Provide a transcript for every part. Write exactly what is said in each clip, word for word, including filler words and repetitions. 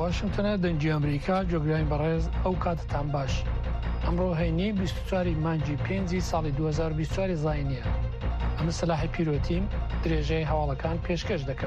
واشنگتنە دەنگی ئەمریکا جۆگرانی بەڕێز ئەو کاتتان باش. ئەمڕۆ هەینی بیست و چواری مانگی پێنجی ساڵی دوو هەزار و بیست و چوار زاینیە. ئەمە سەلاحی پیرۆتیم درێژەی هەواڵەکان پێشکەش دەکەم.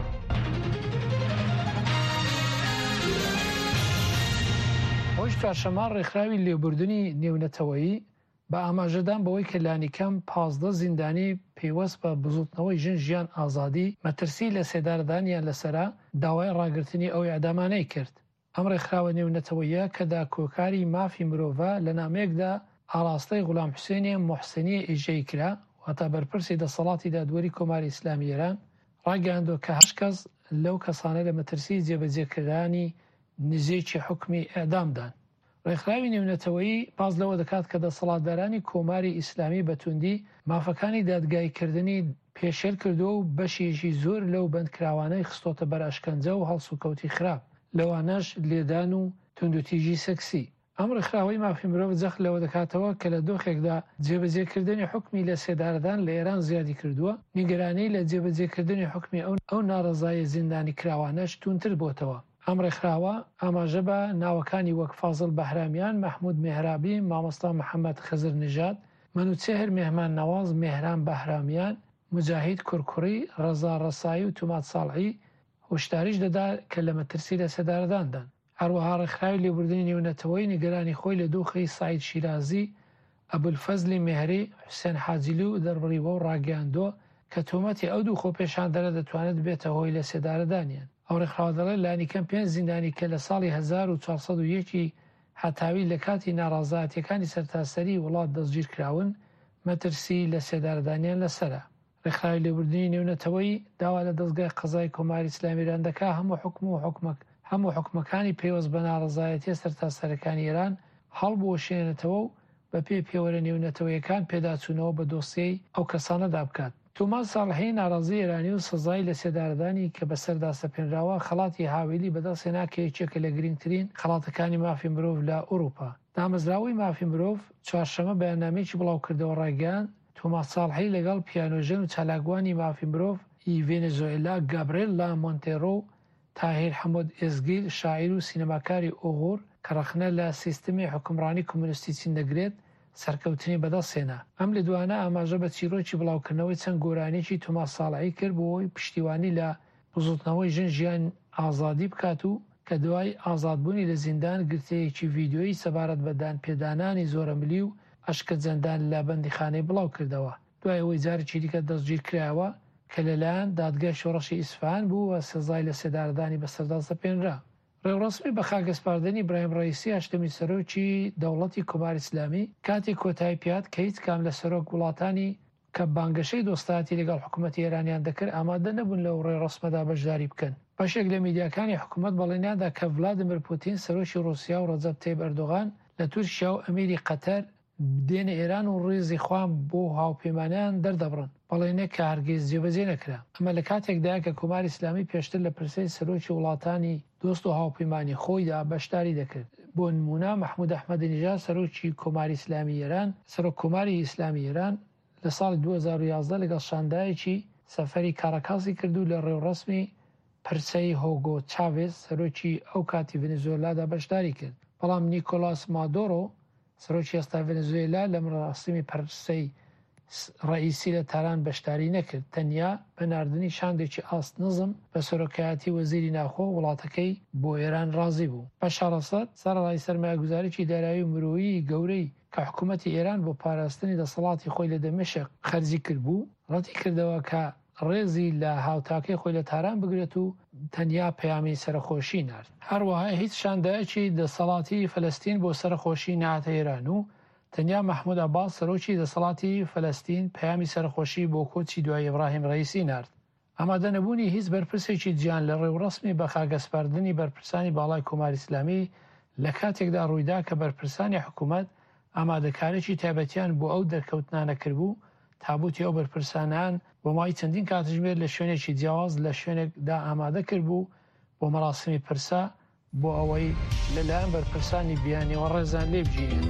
ڕۆژ چوارشەممە ڕێکخراوی لێبوردنی نێونەتەوەیی بە ئاماژەدان بەوەی کە لانیکەم پازدە زیندانی پێوەست بە بزوتنەوەی ژن ژیان ئازادی مەترسی لە سێداردانیان لەسەرا داوای ڕاگررتنی ئەوی ئەدامانەی کرد. ئەم ڕێکخراوە نێونەتەوەیە کە داکۆکاری مافی مرۆڤە لە نامەیەکدا ئاراستەی غولام حوسێنی موحسینی ئیژەی کرا واتە بەرپرسی دەسەڵاتی دادوەری کۆماری ئیسلامی ئێران ڕاگەیاندۆ کە هەشت کەس لەو کەسانە لە مەترسی جێبەجێکردانی نزیکی حکمی ئەدامدان. ڕێکخراوی نێونەتەوەیی باز لەوە دەکات کە دەسەڵاتدارانی کۆماری ئیسلامی بەتوندی مافەکانی دادگایکردنی پێشێر کردو و بەشێکی زۆر لەو بەندکراوانەی خستۆتە بەراشکەنجە و هەڵس و کەوتی خراپ لەوانەش لێدان و توندوتیژی سەکسی. ئەم ڕێکخراوەی مافی مرۆڤ جەخت لەوە دەکاتەوە کە لە دۆخێکدا جێبەجێکردنی حکمی لە سێداردان لە ئێران زیادی کردووە، نیگەرانەی لە جێبەجێکردنی حکمی ئەو ئەو ناڕەزای زیندانی کراوانەش توونتر بۆتەوە. ئەم ڕێکخراوە ئاماژە بە ناوەکانی وەک فازڵ بەهرامیان، مەحموود مێهرابی، مامۆستا محەممەد خزر نژاد، منوچێهر مێهمان نەواز، مێهران بەهرامیان، مجاهید کورکوڕی، ڕەزا ڕەسایی و تومات ساڵحی هۆشداریش دەدا کە لە مەترسی لە سێدارداندان. هەروەها ڕێکخراوی لێبوردنی نێونەتەوەی نیگەرانی خۆی لە دۆخی ساید شیرازی، ئەبولفەزلی مێهری، حوسێن حاجیلی و دەربڕیوە و ڕاگەیاندۆ کە تۆمەتی ئەو دوو خۆپێشاندەرە دەتوانێت بێتە هۆی لە سێدارەدانیان. ئەو ڕێکخراوە دەڵێ لانیکەم پێنج زیندانی کە لە ساڵی هەزار و چوارسەد و یەکی هەتاوی لە کاتی ناڕازایەتیەکانی سەرتاسەری وڵات دەستگیر کراون مەترسی لە سێدارەدانیان لەسرە. ڕێکخراوی لێبوردنی نێونەتەوەی داوا لە دەستگای قەزای کۆماری ئیسلامی ئێران دەکا هەموو حکم و حکومەک هەموو حکومەکانی پێوەست بە ناڕزایەتی سەرتاسەرەکانی ئێران هەڵبوەشێنێتەوە و بە پێ پێوەرە نێونەتەوەیەکان پێداچوونەوە بە دۆسیەی ئەو کەسانەدا بکات. تومات ساڵحی ناڕازی ئێرانی و سزای لە سێدارەدانی کە بەسەردا سەپێنراوە خەڵاتی هاویلی بەدەستهێنا کە یەکێکە لە گرنگترین خەڵاتەکانی مافی مرۆڤ لە ئەوروپا. دامەزراوەی مافی مرۆڤ چوارشەممە بەیاننامەیەکی بڵاو کردەوە ڕاگەیان تومات ساڵحی لەگەڵ پیانۆژن و چالاکوانی مافی مرۆڤ ی ڤێنزوئێلا گابرێلا مۆنتێرۆ و تاهیر حەمۆد ئێزگیل شاعیر و سینەماکاری ئۆغۆر کە ڕەخنە لە سیستمی حکومڕانی کۆمونیستی چین دەگرێت سەرکەوتنی بەدەستێنا. ئەم لە دوانە ئاماژە بە چیرۆکی بڵاوکردنەوەی چەند گۆرانێکی تومات ساڵحی کرد بۆەوەی پشتیوانی لە بزوتنەوەی ژن ژیان ئازادی بکات و کە دوای ئازادبوونی لە زیندان گرتەیەکی ڤیددیۆیی سەبارەت بە دانپێدانانی زۆرەملی و ئەشکەجەندان لە بەندیخانەی بڵاو کردەوە. دوای ئەوەی جارێکی دیکە دەستگیر کرایەوە کە لەلایەن دادگای شۆڕەشی ئیسفان بوو و سزای لە سێدارەدانی بەسەردا سەپێنرا. ڕێوڕسمی بە خاگەسپاردنی ئیبراهیم ڕەئیسی هەشتمین سەرۆکی دەوڵەتی کۆماری ئیسلامی کاتی کۆتایی پێات کە هیچ کام لە سەرۆک وڵاتانی کە بانگەشەی دۆستاتی لەگەڵ حکوومەتی ئێرانیان دەکرد ئامادە نەبوون لەو ڕێڕسمەدا بەشداری بکەن. بەشێک لە میدیاکانی حکوومەت بەڵێنیاندا کە ڤلادیمیر پوتین سەرۆکی ڕووسیا و ڕەجەب تەیب ئەردۆغان لە تورکیا و ئەمیری قەتەر دێنە ئێران و ڕێزی خوان بۆ هاوپەیمانیان دەردەبڕن، بەڵێنێک کە هەرگیز جێبەجێ نەکرا. ئەمە لە کاتێکدایە کە کۆماری ئیسلامی پێشتر لە پرسەی سەرۆکی وڵاتانی دۆست و هاوپەیمانی خۆیدا بەشداری دەکرد. بۆ نمونە مەحموود ئەحمەدینژاد سەرۆکی کۆماری ئیسلامی ئێران سەرۆک کۆماری ئیسلامی ئێران لە ساڵی دوو هەزار و یازدە لەگەڵ شاندایەکی سەفەری کارەکاسی کردو لە ڕێوڕسمی پرسەی هۆگۆ چاڤێز سەرۆکی ئەو کاتی ڤێنزوێلادا بەشداری کرد. بەڵام نیکۆلاس مادۆرۆ سەرۆکی ئێستا ڤێنزوێلا لە مراسمی پرسەی ڕئیسی لە تاران بەشداری نەکرد، تەنیا بە ناردنی شاندێکی ئاست نزم بە سەرۆکایەتی وەزیری ناوخۆ وڵاتەکەی بۆ ئێران ڕازی بوو. بە شارەسەد سەرەڕای سەرمایەگوزاریی دارایی و مرۆیی گەورەی کە حکوومەتی ئێران بۆ پاراستنی دەسەڵاتی خۆی لە دەمەشق خەرجی کرد بوو، ڕەتی کردەوە کە ڕێزی لە هاوتاکەی خۆی لە تاران بگرێت و تەنیا پەیامی سەرخۆشی نارد. هەروەها هیچ شاندایەکی دەسەڵاتی فەلەستین بۆ سەرخۆشی نهاتە ئێران و تەنیا مەحموود عەباس سەرۆکی دەسەڵاتی فەلەستین پەیامی سەرخۆشی بۆ کۆچی دوای ئیبراهیم ڕەئیسی نارد. ئامادە نەبوونی هیچ بەرپرسێکی جیان لە ڕێوڕسمی بە خاگەسپاردنی بەرپرسانی باڵای کۆماری ئیسلامی لە کاتێکدا ڕوویدا کە بەرپرسانی حکوومەت ئامادەکارێکی تایبەتیان بۆ ئەو دەرکەوتنانە کردبوو تابوتی ئەو بەرپرسانان بۆ مای چەندین کاتژمێر لە شوێنێکی جیاواز لە شوێنێکدا ئامادە کرد بوو بۆ مەراسمی پرسا بۆ ئەوەی لەلایەن بەرپرسانی بیانیەوە ڕێزان لێ بگیرێن.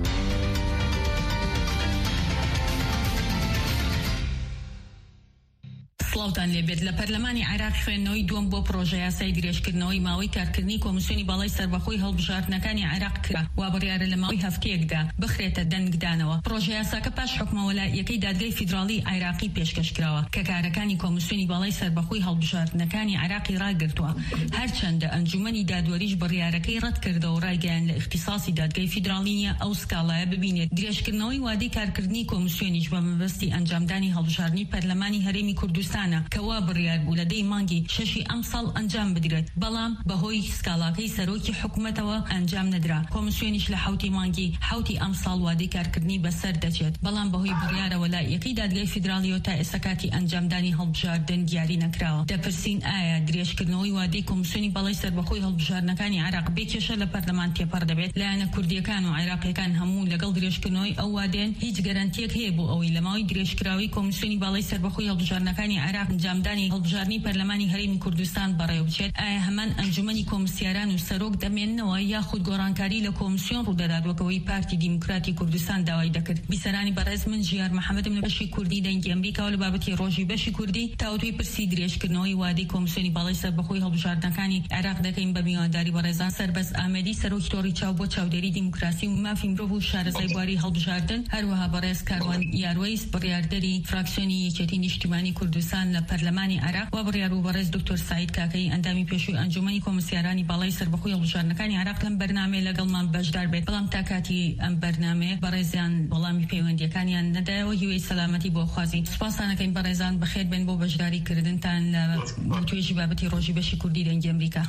سڵاوتان لێبێت لە پەرلەمانی عێراق خوێندنەوەی دووەم بۆ پرۆژە یاسای درێژکردنەوەی ماوەی کارکردنی کۆمیسیۆنی باڵای سەربەخۆی هەڵبژاردنەکانی عێراق کرا وا بڕیارە لە ماوەی هەفتەیەکدا بخرێتە دەنگدانەوە. پرۆژە یاساکە پاش حکمەوەلایەکەی دادگای فیدراڵی عێراقی پێشکەشکراوە کە کارەکانی کۆمیسیۆنی باڵای سەربەخۆی هەڵبژاردنەکانی عێراقی ڕاگرتووە. هەرچەندە ئەنجومەنی دادوەریش بڕیارەکەی ڕەت کردەوە و ڕایگەیان لە اختصاصی دادگای فیدراڵی نیە ئەو سکاڵایە ببینێت. درێژکردنەوەی وادەی کارکردنی کۆمیسیۆنیش بە مەبەستی ئەنجامدانی هەڵبژاردنی پەرلەمانی هەرێمی کوردستانە کەوا بڕیار بوو لە دەی مانگی شەشی ئەم ساڵ ئەنجام بدرێت، بەڵام بەهۆی سکاڵاکەی سەرۆکی حکوومەتەوە ئەنجام نەدرا. کۆمیسیۆنیش لە حوتی مانگی حوتی ئەم ساڵ وادەی کارکردنی بەسەر دەچێت، بەڵام بەهۆی بڕیارە وەلایەکەی دادگای فیدراڵیەوە تا ئێستا کاتی ئەنجامدانی هەڵبژاردن دیاری نەکراوە. دەپرسین ئایا درێژکردنەوەی وادەی کۆمیسیۆنی باڵای سەربەخۆی هەڵبژاردنەکانی عێراق بێکێشە لە پەرلەمان تێپەڕ دەبێت؟ لایەنە کوردیەکان و عێراقیەکان هەموو لەگەڵ درێژکردنەوەی ئەو وادەیەن هیچ گەرانتیەک هەیە بۆ ئەوەی لە ماوەی درێژکراوی کۆمیسیۆنی باڵای سەربەخۆی هەڵبژاردنەکانی عێراق ئەنجامدانی هەڵبژاردنی پەرلەمانی هەرێمی کوردستان بەڕێوە بچێت. ئایا هەمان ئەنجومەنی کۆمسیاران و سەرۆک دەمێننەوە یاخود گۆڕانکاری لە کۆمیسیۆن ڕوودەدات وەکەوەی پارتی دیموکراتی کوردستان داوای دەکرد؟ بیسەرانی بەڕێز من ژیار محەممەدم لە بەشی کوردی دەنگی ئەمریکا و لە بابەتی ڕۆژی بەشی کوردی تاوتوی پرسی درێژکردنەوەی وادەی کۆمیسیۆنی باڵای سەربەخۆی هەڵبژاردنەکانی عێراق دەکەین بە میوانداری بەڕێزان سەربەز ئامەدی سەرۆکی تۆڕی چاو بۆ چاودێری دیموکراسی و مافی مرۆڤ و شارەزای بواری هەڵبژاردن، هەروەها بەڕێز کاروان یاروەیس بڕیاردەری فراکسیۆنی یەکێتی نیشتیمانی کوردستان لە پەرلەمانی عێراق و بڕیار و بەڕێز دکتۆر سعید کاکەی ئەندامی پێشووی ئەنجومەنی کۆمسیارانی باڵای سەربەخۆی هەڵبژاردنەکانی عێراق لەم بەرنامەیە لەگەڵمان بەشدار بێت. بەڵام تا کاتی ئەم بەرنامەیە بەڕێزیان وەڵامی پەیوەندیەکانیان نەدایەوە. هیوای سەلامەتی بۆ خوازی. سوپاسانەکەین بەڕێزان، بەخێر بێن بۆ بەشداریکردنتان لە توێژی بابەتی ڕۆژی بەشی کوردی دەنگی ئەمریکا.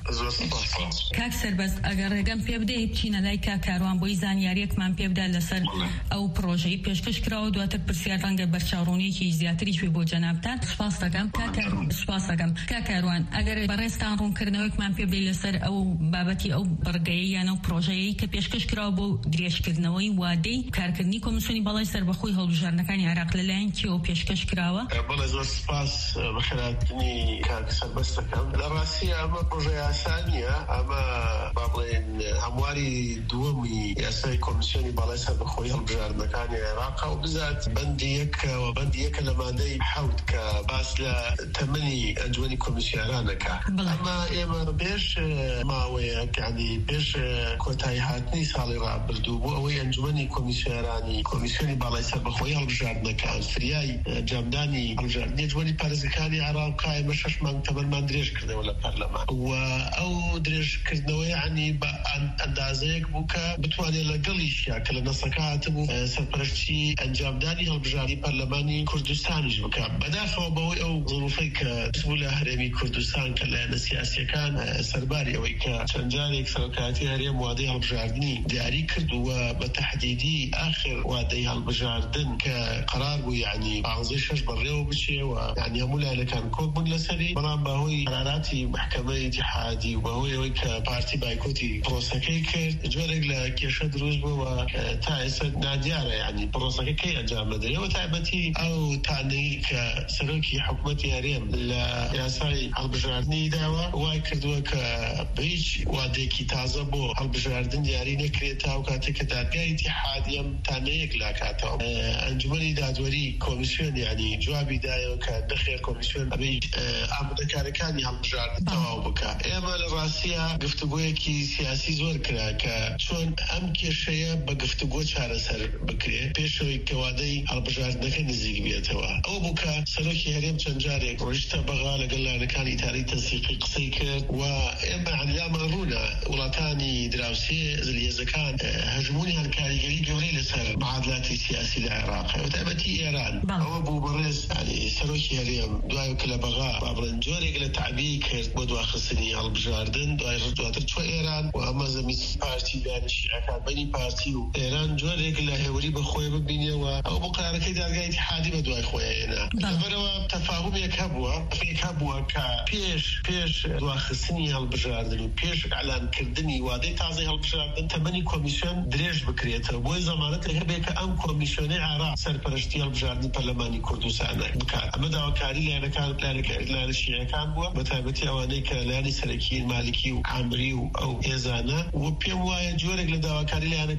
کاک سەربەز، ئەگەر ڕێگەم پێ بدەیت بچینە لای کاک کاروان بۆی زانیاریەکمان پێ بدات لەسەر ئەو پرۆژەی پێشکەش کراوە، دواتر پرسیار ڕەنگە بەرچاوڕوونیەکی زیاتریش بێ بۆ جەنابتان. سوپاس دەکەم سوپاس دەکەم کاک کاروان، ئەگەر بەڕێستان ڕوونکردنەوەیەکمان پێ بدەیت لەسەر ئەو بابەتی ئەو بڕگەیە یان ئەو پرۆژەیەی کە پێشکەش کراوە بۆ درێژکردنەوەی وادەی کارکردنی کۆمیسیۆنی باڵای سەربەخۆی هەڵبژاردنەکانی عێراق لەلایەن کێوە پێشکەش کراوە؟ بەڵێ زۆر سپاس بەخێرهاتنی کاک سەربەز دەکەم. لە ڕاستی ئەمە پرۆژە یاسا نیە، ئەمە با بڵێن هەمواری دووەمی یاسای کۆمیسیۆنی باڵای سەربەخۆی هەڵبژاردنەکانی عێراق و بزات بەندی یەکەوە بەندی یەکە لە مادەی حەوت کە باس لە تەمەنی ئەنجومەنی کۆمیسیۆنەکە. ئەمە ئێمە پێش ماوەیەک یعنی پێش کۆتایی هاتنی ساڵی ڕابردوو بۆ ئەوەی ئەنجومەنی کۆمیسیۆنانی کۆمیسیۆنی باڵای سەربەخۆی هەڵبژاردنەکان فریای جامدانی هەڵبژاردنی ئەنجومەنی پارێزەکانی عێراق ئێمە شەش مانگ تەمەنمان درێژ کردەوە لە پەرلەمان و ئەو درێژکردنەوە یعنی بە ئەندازەیەک بوو کە بتوانێت لەگەڵیشیا کە لە نەسەکە هاتبوو سەرپەرشتی ئەنجامدانی هەڵبژاردنی پەرلەمانی کوردستانیش بکە. بەداخەوە بەوەی ئەو ظروفەی کە بوو لە هەرێمی کوردستان کە لایەنە سیاسیەکان سەرباری ئەوەی کە چەند جارێک سەرۆکایەتی هەرێم وادەی هەڵبژاردنی دیاری کردووە بە تەحدیدی ئاخر وادەی هەڵبژاردن کە قرار بوو یعنی پانزەی شەش بەڕێوە بچێەوە، یعنی هەموو لایەنەکان کۆک بوون لەسەری، بەڵام بەهۆی قراراتی محکەمەی ئیتیحادی و بەهۆی ئەوەی کە پارتی بایکۆتی پرۆسەکەی کرد جۆرێک لە کێشە دروست بووە تا ئێستا نادیارە یعنی پرۆسەکە کەی ئەنجام بدرێەوە. تایبەتی ئەو تانەی کە سەرۆکی حکوومەتی هەرێم لە یاسای هەڵبژاردننی داوە وای کردووە کە هیچ وادێکی تازە بۆ هەڵبژاردن دیاری نەکرێت تا ئەو کاتێک کە دادگای ئیتیحادی ئەم تانەیەک لاکاتەوە. ئەنجومەنی دادوەری کۆمیسیۆن یعنی جوابی دایەوە کە نەخێر کۆمیسیۆن ئەبێ ئامادەکاریەکانی هەڵبژاردن تەواو بکە. ئێمە لە ڕاستیە گفتوگۆیەکی سیاسی زۆر کرا کە چۆن ئەم کێشەیە بە گفتوگۆ چارەسەر بکرێت پێشەوەی کە وادەی هەڵبژاردنەکە نزیک بێتەوە. ئەو بوو کە سەرۆکی هەرێم چەند جارێک ڕۆیشتە بەغا لەگەڵ لایەنەکانی ئیداری تەنسیقی قسەی کرد و ئێمە عەنلامان ڕوونە وڵاتانی دراوسێ زلیێزەکان هەژمونیان کاریگەری گەورەی لەسەر معادلاتی سیاسی لە عێراق و تایبەتی ئێران. ئەوە بوو بەڕێز سەرۆکی هەرێم دوای کە لە بەغا با بڵێن جۆرێک لە تعبیری کرد بۆ دواخستنی هەڵبژاردن، دوای دواتر چۆ ئێران و ئەمە زەمی پارتی دانیشتیەکان بەنی پارتی و ئێران جۆرێک لە هێوری بەخۆی ببینێەوە. ئەو بۆ قرارەکەی دادگای ئیتیحادی بە دوای خۆی هێنا. لەبەرەوە تەفاهومێک هەبووە پێک هەبووە کە پێش پێش دواخستنی هەڵبژاردن و پێش ئەعلانکردنی وادەی تازەی هەڵبژاردن تەمەنی کۆمیسیۆن درێژ بکرێتەوە بۆی زەمانەتێک هەبێت کە ئەم کۆمیسیۆنەی عێراق سەرپەرشتی هەڵبژاردنی پەرلەمانی کوردستانە بکات. ئەمە داواکاری لایەنەکان لایەنە شیعەکان بووە بە تایبەتی ئەوانەی کە لایەنی سەرەکی مالکی و عامری و ئەو هێزانە و پێم وایە جۆرێک لە داواکاری لایەنە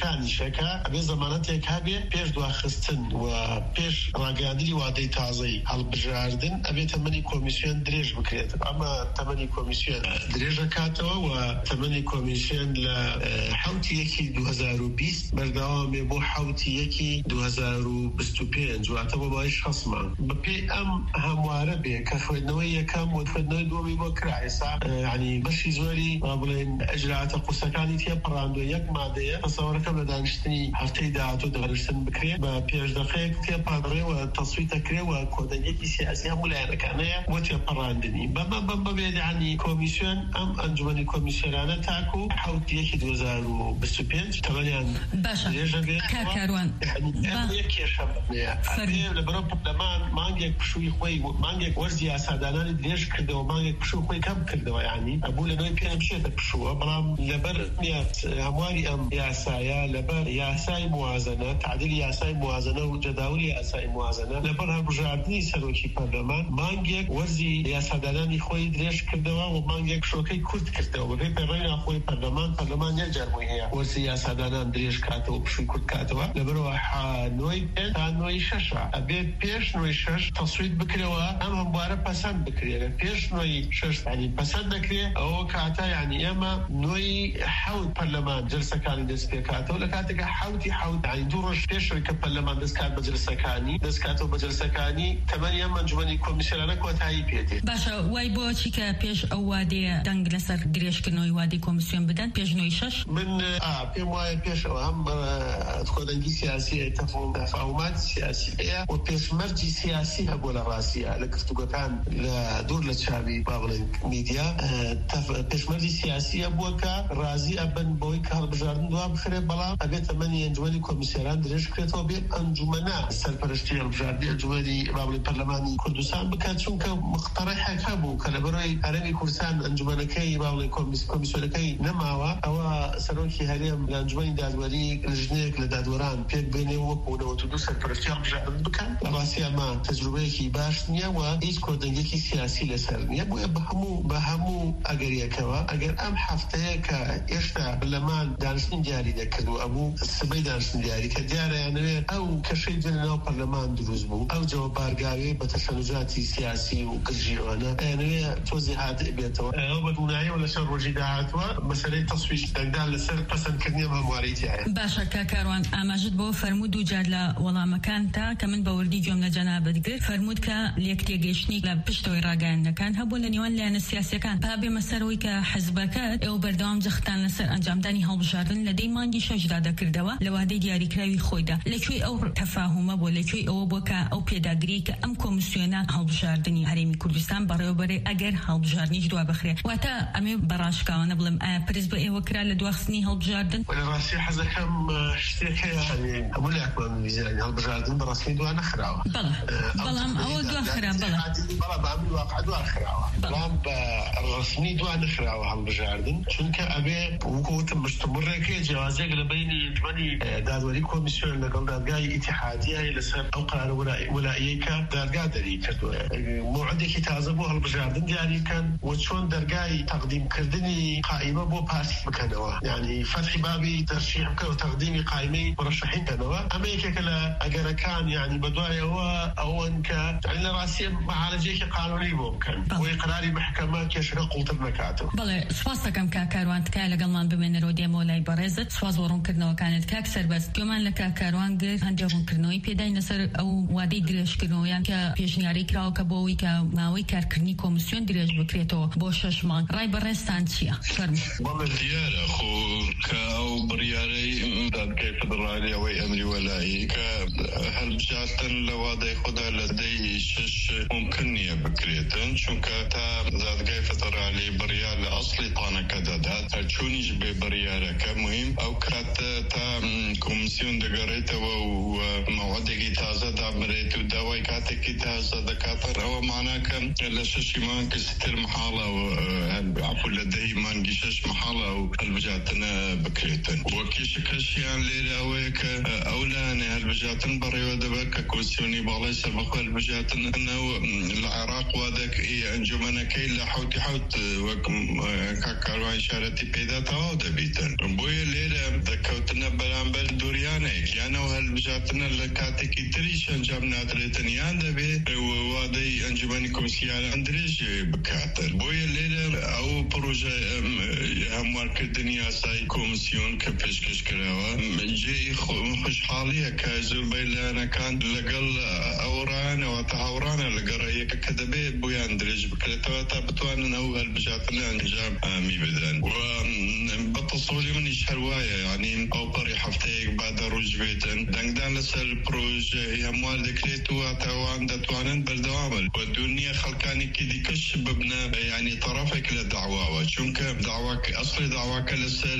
کوردستانیەکانیشەکە ئەبێ زەمانەتێک هەبێت پێش دواخستن و پێش ڕاگەاندنی وادەی تازەی هەڵبژاردن ئەبێ تەمەنی کۆمیسیۆن درێژ بکرێت ئەمە تەمەنی کۆمیسیۆن درێژ دەکاتەوە و تەمەنی کۆمیسیۆن لە حوتی یەکی دوو هەزار و بیست بەردەوامێ بۆ حوتی یەکی دوو هەزار و بیست و پێنج واتە بۆ مای شەش مانگ بەپێی ئەم هەموارە بێ کە خوێندنەوەی یەکەم و خوێندنەوەی دووەمی بۆ کرا ئێستا یعنی بەشی زۆری بڵێن ئەجراتە قورسەکانی تێپەڕاندووە یەک مادەیە تەسەوەرەکە بە دانیشتنی هەفتەی داهاتوو دەڕشتن بکرێت بە پێشدەقەیەک تێپەڕێەوە تەسویتەکرێەوە کۆدەنگێکی سیاسی هەموو لایەنەکانەیە بۆ تێپەڕاندنی بەمە بەم بەبێ یعنی کۆمیسیۆن ئەم ئەنجومەنی کۆمیسیۆنانە تاکو حوت یەکی دوو هەزار و بیست و پێنج تەمەنیان باشە کارکاروان یەک کێشە لەبەرەو پەرلەمان مانگێک پشووی خۆی مانگێک وەرزی یاسادانانی درێژ کردەوە مانگێک پشوو خۆی کەم کردەوە یعنی ئەبوو لەنەوەی پێ بچێتە پشووە بەڵام لەبەر هەمواری ئەم یاسایە لەبەر یاسای موازنە تعدیلی یاسای موازنە و جەداولی یاسای موازنە لەبەر هەڵبژاردننی سەرۆکی پەرلەمان مانگێک وەرزی یاسادانانی خۆی درێژ کردەوە و مانگێک شۆکەی کورت کردەوە بەبێ پەیڕەوی ناخۆی پەرلەمان پەرلەمان یەک جاربووی هەیە وەرزی یاسادانان درێژ کاتەوە پشووی کورت کاتەوە لەبەرەوە نۆی پێ تا نۆی شەشە ئەبێ پێش نۆی شەش تەسویت بکرێەوە ئەم هەموارە پەسەند بکرێت پێش نۆی شەش ینی پەسەند دەکرێت ئەوە کاتە یعنی ئێمە نۆی حەوت پەرلەمان جلسەکانی دەست پێکاتەوە لە کاتێکە حەوتی حەوت ینی دوو ڕۆژ پێشەوەی کە پەرلەمان دەستکات بە جلسەکانی دەستکاتەوە بە جلسەکانی تەمەنی ئەم ئەنجومەنی کۆمیسیۆنانە کۆتایی پێدێت باشە وای بۆچی کە پێش ئەو وادەیە دەنگ لەسەر درێژکردنەوەی وادەی کۆمیسیۆن بدەن پێش نۆی شەش من پێم وایە پێشەوە هەم خۆدەنگی سیاسی تەفاهومات سیاسی هەیە و پێشمەرجی سیاسی هەبوو لە ڕاستیە لە گفتوگۆکان لە دوور لە چاوی با بڵێن میدیا پێشمەرجی سیاسیە بووە کە ڕازی ئەبن بۆی کە هەڵبژاردن دوام بخرێت بەڵام ئەبێت تەمەنی ئەنجومەنی کۆمیسیۆنان درێژ بکرێتەوە بێ ئەنجومەنە سەرپەرشتی هەڵبژاردننی ئەنجومەنی با بڵێن پەرلەمانی کوردستان بکات چونکە مقتەرەحێک هەبوو کە لەبەرەوەی هەرێمی کوردستان ئەنجومەنەکەی با بڵێن کۆمیسیۆنەکەی نەماوە ئەوە سەرۆکی هەرێم لە ئەنجومەنی دادوەری لژنەیەک لە دادوەران پێک بێنێ وەکو نەوەت و دوو سەرپەرشتی هەڵبژاردن بکەن لە ڕاستی ئەمە تەجروبەیەکی باش نییە و هیچ کۆدەنگێکی سیاسی لەسەر نییە بۆیە بە هەموو بە هەموو ئەگەریەکەوە ئەگەر ئەم هەفتەیە کە ئێشتا بەرلەمان دانیشتنی دیاری دەکرد و ئەبوو سبەی دانیشتنی دیاری کە دیارەیانەوێت ئەو کەشەی دنەوە پەرلەمان دروست بوو ئەو جەوە بارگاوی بە تەشەنجاتی سیاسی و گرژیەوەنە ئەیانەوێت تۆزی هاتێ بێتەوە ئەو بەدووناییەوە لەسەر ڕۆژی داهاتوە مەسەلەی تەسویش دەنگدان لەسەر پەسەندکردنی هەموارەیەتیایە باشە کاکاروان ئاماژت بۆ فەرموود و جار لە وەڵامەکان تا کە من بەوردی گوێم لە جەنابەت گرت فەرموود کە لێک تێگەیشتنی لە پشتەوەی ڕاگەیاندنەکان هەبوو لە نێوان لایەنە سیاسیەکان تا بێمە سەرەوەی کە حزبەکەت ئێوە بەردەوام جەختان لەسەر ئەنجامدانی هەڵبژاردن لە دەی مانگی شەشدا دەکردەوە لە وادەی دیاریکراوی خۆیدا لەکوێی ئەو تەفاهومە بۆ لەکوێی ئەوە بووە کە ئەو پێداگری کە ئەم کۆمیسیۆنە هەڵبژاردننی هەرێمی کوردستان بەڕێوەبەرێ ئەگەر هەڵبژاردنیش دوا بخرێت واتە ئەمێ بەڕاشکاوانە بڵێم ئایا پرس بە ئێوە کرا لە دواخستنی هەڵبژاردن ڕاستی حەزەکەم شتێک هەیە هەموو لایەکمان ویزانی هەڵبژاردن بەڕاستی دوا نەخراوە بەڵام ئەوە دوا خرا بەڵام بەڵام واقع دوا خراوە بەڵام بە ڕسمی دوا نەخراوە هەڵبژاردن چونکە ئەبێ وەکوتم مستمڕێکەیە جیاوازێک لە بینی ئەنجومەنی دادوەری کۆمیسیۆن لەگەڵ دادگای ئیتیحادیە لەسەر ئەو قرارە وەلاییەی کە دادگا دەری کردووە موعدێکی تازە بۆ هەڵبژاردن دیاریکەن و چۆن دەرگای تەقدیمکردنی قائمە بۆ پارتی بکەنەوە یعنی فەتحی بابی تەرشیح بکەن و تەقدیمی قائمەی مڕەشەحین بکەنەوە ئەمە یەکێکە لە ئەگەرەکان یعنی بەدوایەوە ئەوەن کە لە ڕاستی معالەجەیەکی قانونی بۆ بکەن بۆی قراری محکەمە کێشەکە قوڵتر نەکاتەوە. بەڵێ سوپاس دەکەم کاکاروان تکایە لەگەڵمان بمێنەرەوە دێمەوە لای بەڕێزت سواز بۆ ڕوونکردنەوەکانت کاک سەربەست گوێمان لە کاکاروان گرت هەندێک ڕوونکردنەوەی پێداین لەسەر ئەو وادەی درێژکردنەوەیان کە پێشنیاری کراوە کە بۆ ئەوەی کە ماوەی کارکردنی کۆمیسیۆن درێژ بکرێتەوە بۆ شەش مانگ ڕای بەڕێزتان چییە؟ بەڵێ دیارە خۆ کە ئەو بڕیارەی دادگای فدرالی ئەوەی ئەمری وەلایی کە هەڵبژاردن لە وادەی خۆدا لە دەی شەش ممکن نییە بکرێتن چونکە تا دادگای فدرالی بڕیار لە ئەسڵی پانەکە دەدات هەرچوونیش بێ بڕیارەکە مهم ئەو کاتە تا کۆمیسیۆن دەگەڕێتەوە و مەوعدێکی تازە دابرێت و داوای کاتێکی تازە دەکاتەوە ئەوە ماناکە لە شەشی مانگ کەستر محاڵە و عفو لە دەی مانگی شەش محاڵە و هەڵبژاردنە بکرێتن وە کێشەکەشیان لێرە ئەوەیە کە ئەو لایەنە هەڵبژاردن بەڕێوە دەبێت کە کۆمیسیۆنی باڵای سەربەخۆ هەڵبژاردن لە عێراق وادەکەی ئەنجومەنەکەی لە حوتی حوت وەک کاکاروان ئیشارەتی پێدا تەواو دەبیتن بۆیە لێرە دەکەوتنە بەرامبەر دووریانەیەک یانەوە هەڵبژاردنە لە کاتێکی تریش ئەنجام نادرێتن یان یان دەبێت وادەی ئەنجومەنی کۆمسیاران درێژ بکاتن بۆیە لێرە ئەو پرۆژە هەموارکردنی یاسای کۆمسیۆن کە پێشکەش کراوە جێی خوشحاڵیە کە زۆربەی لایەنەکان لەگەڵ ئەوڕانەوە تا هاوڕانە لەگەڵ ڕێیەکە کە دەبێت بۆیان درێژ بکرێتەوە تا بتوانن ئەو هەڵبژاتنە ئەنجام ئامی بدەن و بەتەسەوری منیش هەروایە یعنی ئەو پەڕی هەفتەیەک بعد ڕۆژ بێتن دەنگدان لەسەر پرۆژەی هەموار دەکرێت و تاوان دەتوانن بەردەوامن و دنیا خەڵکانێکی دیکەش ببنە یعنی طرفێک لە داواوە چونکە داواک ئەسڵی داواکە لەسەر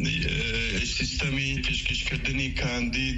سیستەمی پێشکەشکردنی کاندید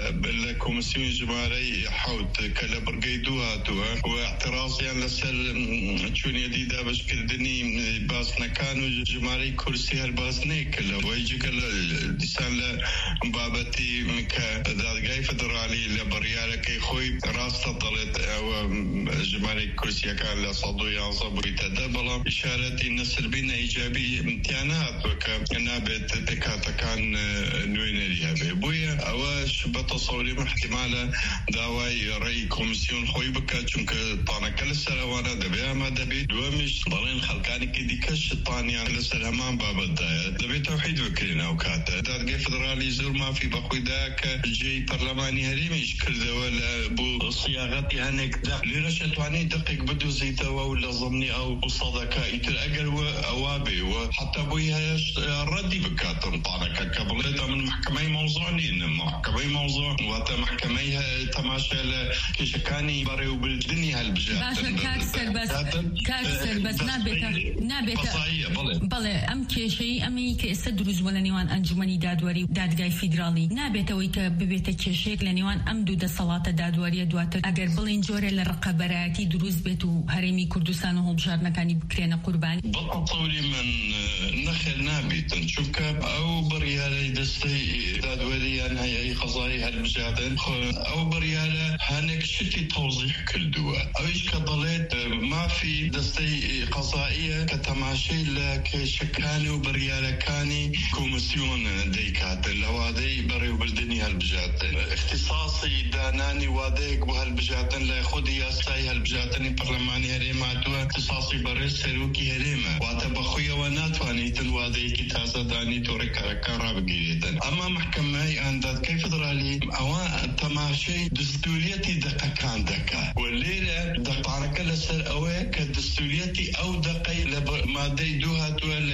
لە کۆمسیۆنی ژمارەی حەوت کە لە بڕگەی دوو هاتووە و اعتراضیان لەسەر چوونێتی دابشکردنی باسنەکان و ژمارەی کورسی هەرباسنەی کە لەوەی جگە دیسان لە بابەتی کە دادگای فدرالی لە بڕیارەکەی خۆی ڕاستە دەڵێت ئەوە ژمارەی کورسیەکان لە سەد و یانزە بوویتە دە بەڵام ئیشارەتی نەسربینە ئیجابی امتیاناتوە کە نابێت پێکاتەکان نوێنەری هەبێ بۆیە ئەوەش بە تەسەوری احتیمالە داوای ڕێی کۆمسیۆن خۆی بکات چونکە تانەکە لەسەر ئەوانە دەبێ ئەمە دەبێت دووەمیش بەڵێن خەڵکانێکی دیکەش تانیان لەسەر هەمان بابەتدایە دەبێت تەوحید بکرێن ئەو کاتە دادگای فدرالی زۆر مافی بەخۆیدا کە جێی پەرلەمانی هەرێمیش کردەوە لە بۆ سیاغەتی هەنێک لێرەش ئەتوانێت دقێک بدۆزیتەوە و لە زەمنی ئەو سەدەکە ئیتر ئەگەر ئەوا بێوە حتا بۆی هەیەش ڕەدی بکاتن تانەکە کە بڵێتە من محکەمەی مەوزوع نین محکەمەی مەوزوع واتە محکەمەی تەماشا لە کێشەکانی بەڕێوەبردننی هەڵبژاردن کاک سەربەز کاک سەربەز نابێتە نابێتە بەڵێ ئەم کێشەی ئەمی کە ئێستا دروست بووە لە نێوان ئەنجومەنی دادوەری و دادگای فیدراڵی نابێتەوەی کە ببێتە کێشەیەک لە نێوان ئەم دوو دەسەڵاتە دادوەریە دواتر ئەگەر بڵین جۆرە لە ڕقەبەرایەتی دروست بێت و هەرێمی کوردستان و هەڵبژاردنەکانی بکرێنە قوربانی بەتەوری من نەخێر نابێتن چونکە ئەو بڕیارەی دەستەی دادوەریان هەیەی قەزایی هەڵبژاردن ئەو بڕیارە هەنێک شتی تەوزیح کردووە ئەویش کە دەڵێت مافی دەستەی قەزاییە کە تەماشەی لە کێشەکانی و بڕیارەکانی کۆمسیۆن دەیکاتن لە وادەی بەڕێوەبردننی هەڵبژاردن اختصاصی دانانی وادەیەک بۆ هەڵبژاردن لە خودی یاسای هەڵبژاردننی پەرلەمانی هەرێم هاتووە اختصاصی بەڕێز سەرۆکی هەرێمە واتە بەخۆیەوە ناتوانێتن وادەیەکی تازەدانی تۆڕێکارەکان ڕابگیرێتن ئەمە محکەمەی ئاندادگای فدرالی ئەوە تەماشەی دستوریەتی دەقەکان دەکات و لێرە دەقارەکە لەسەر ئەوەیە کە دستوریەتی ئەو دەقەی لە مادەی دوو هاتووە لە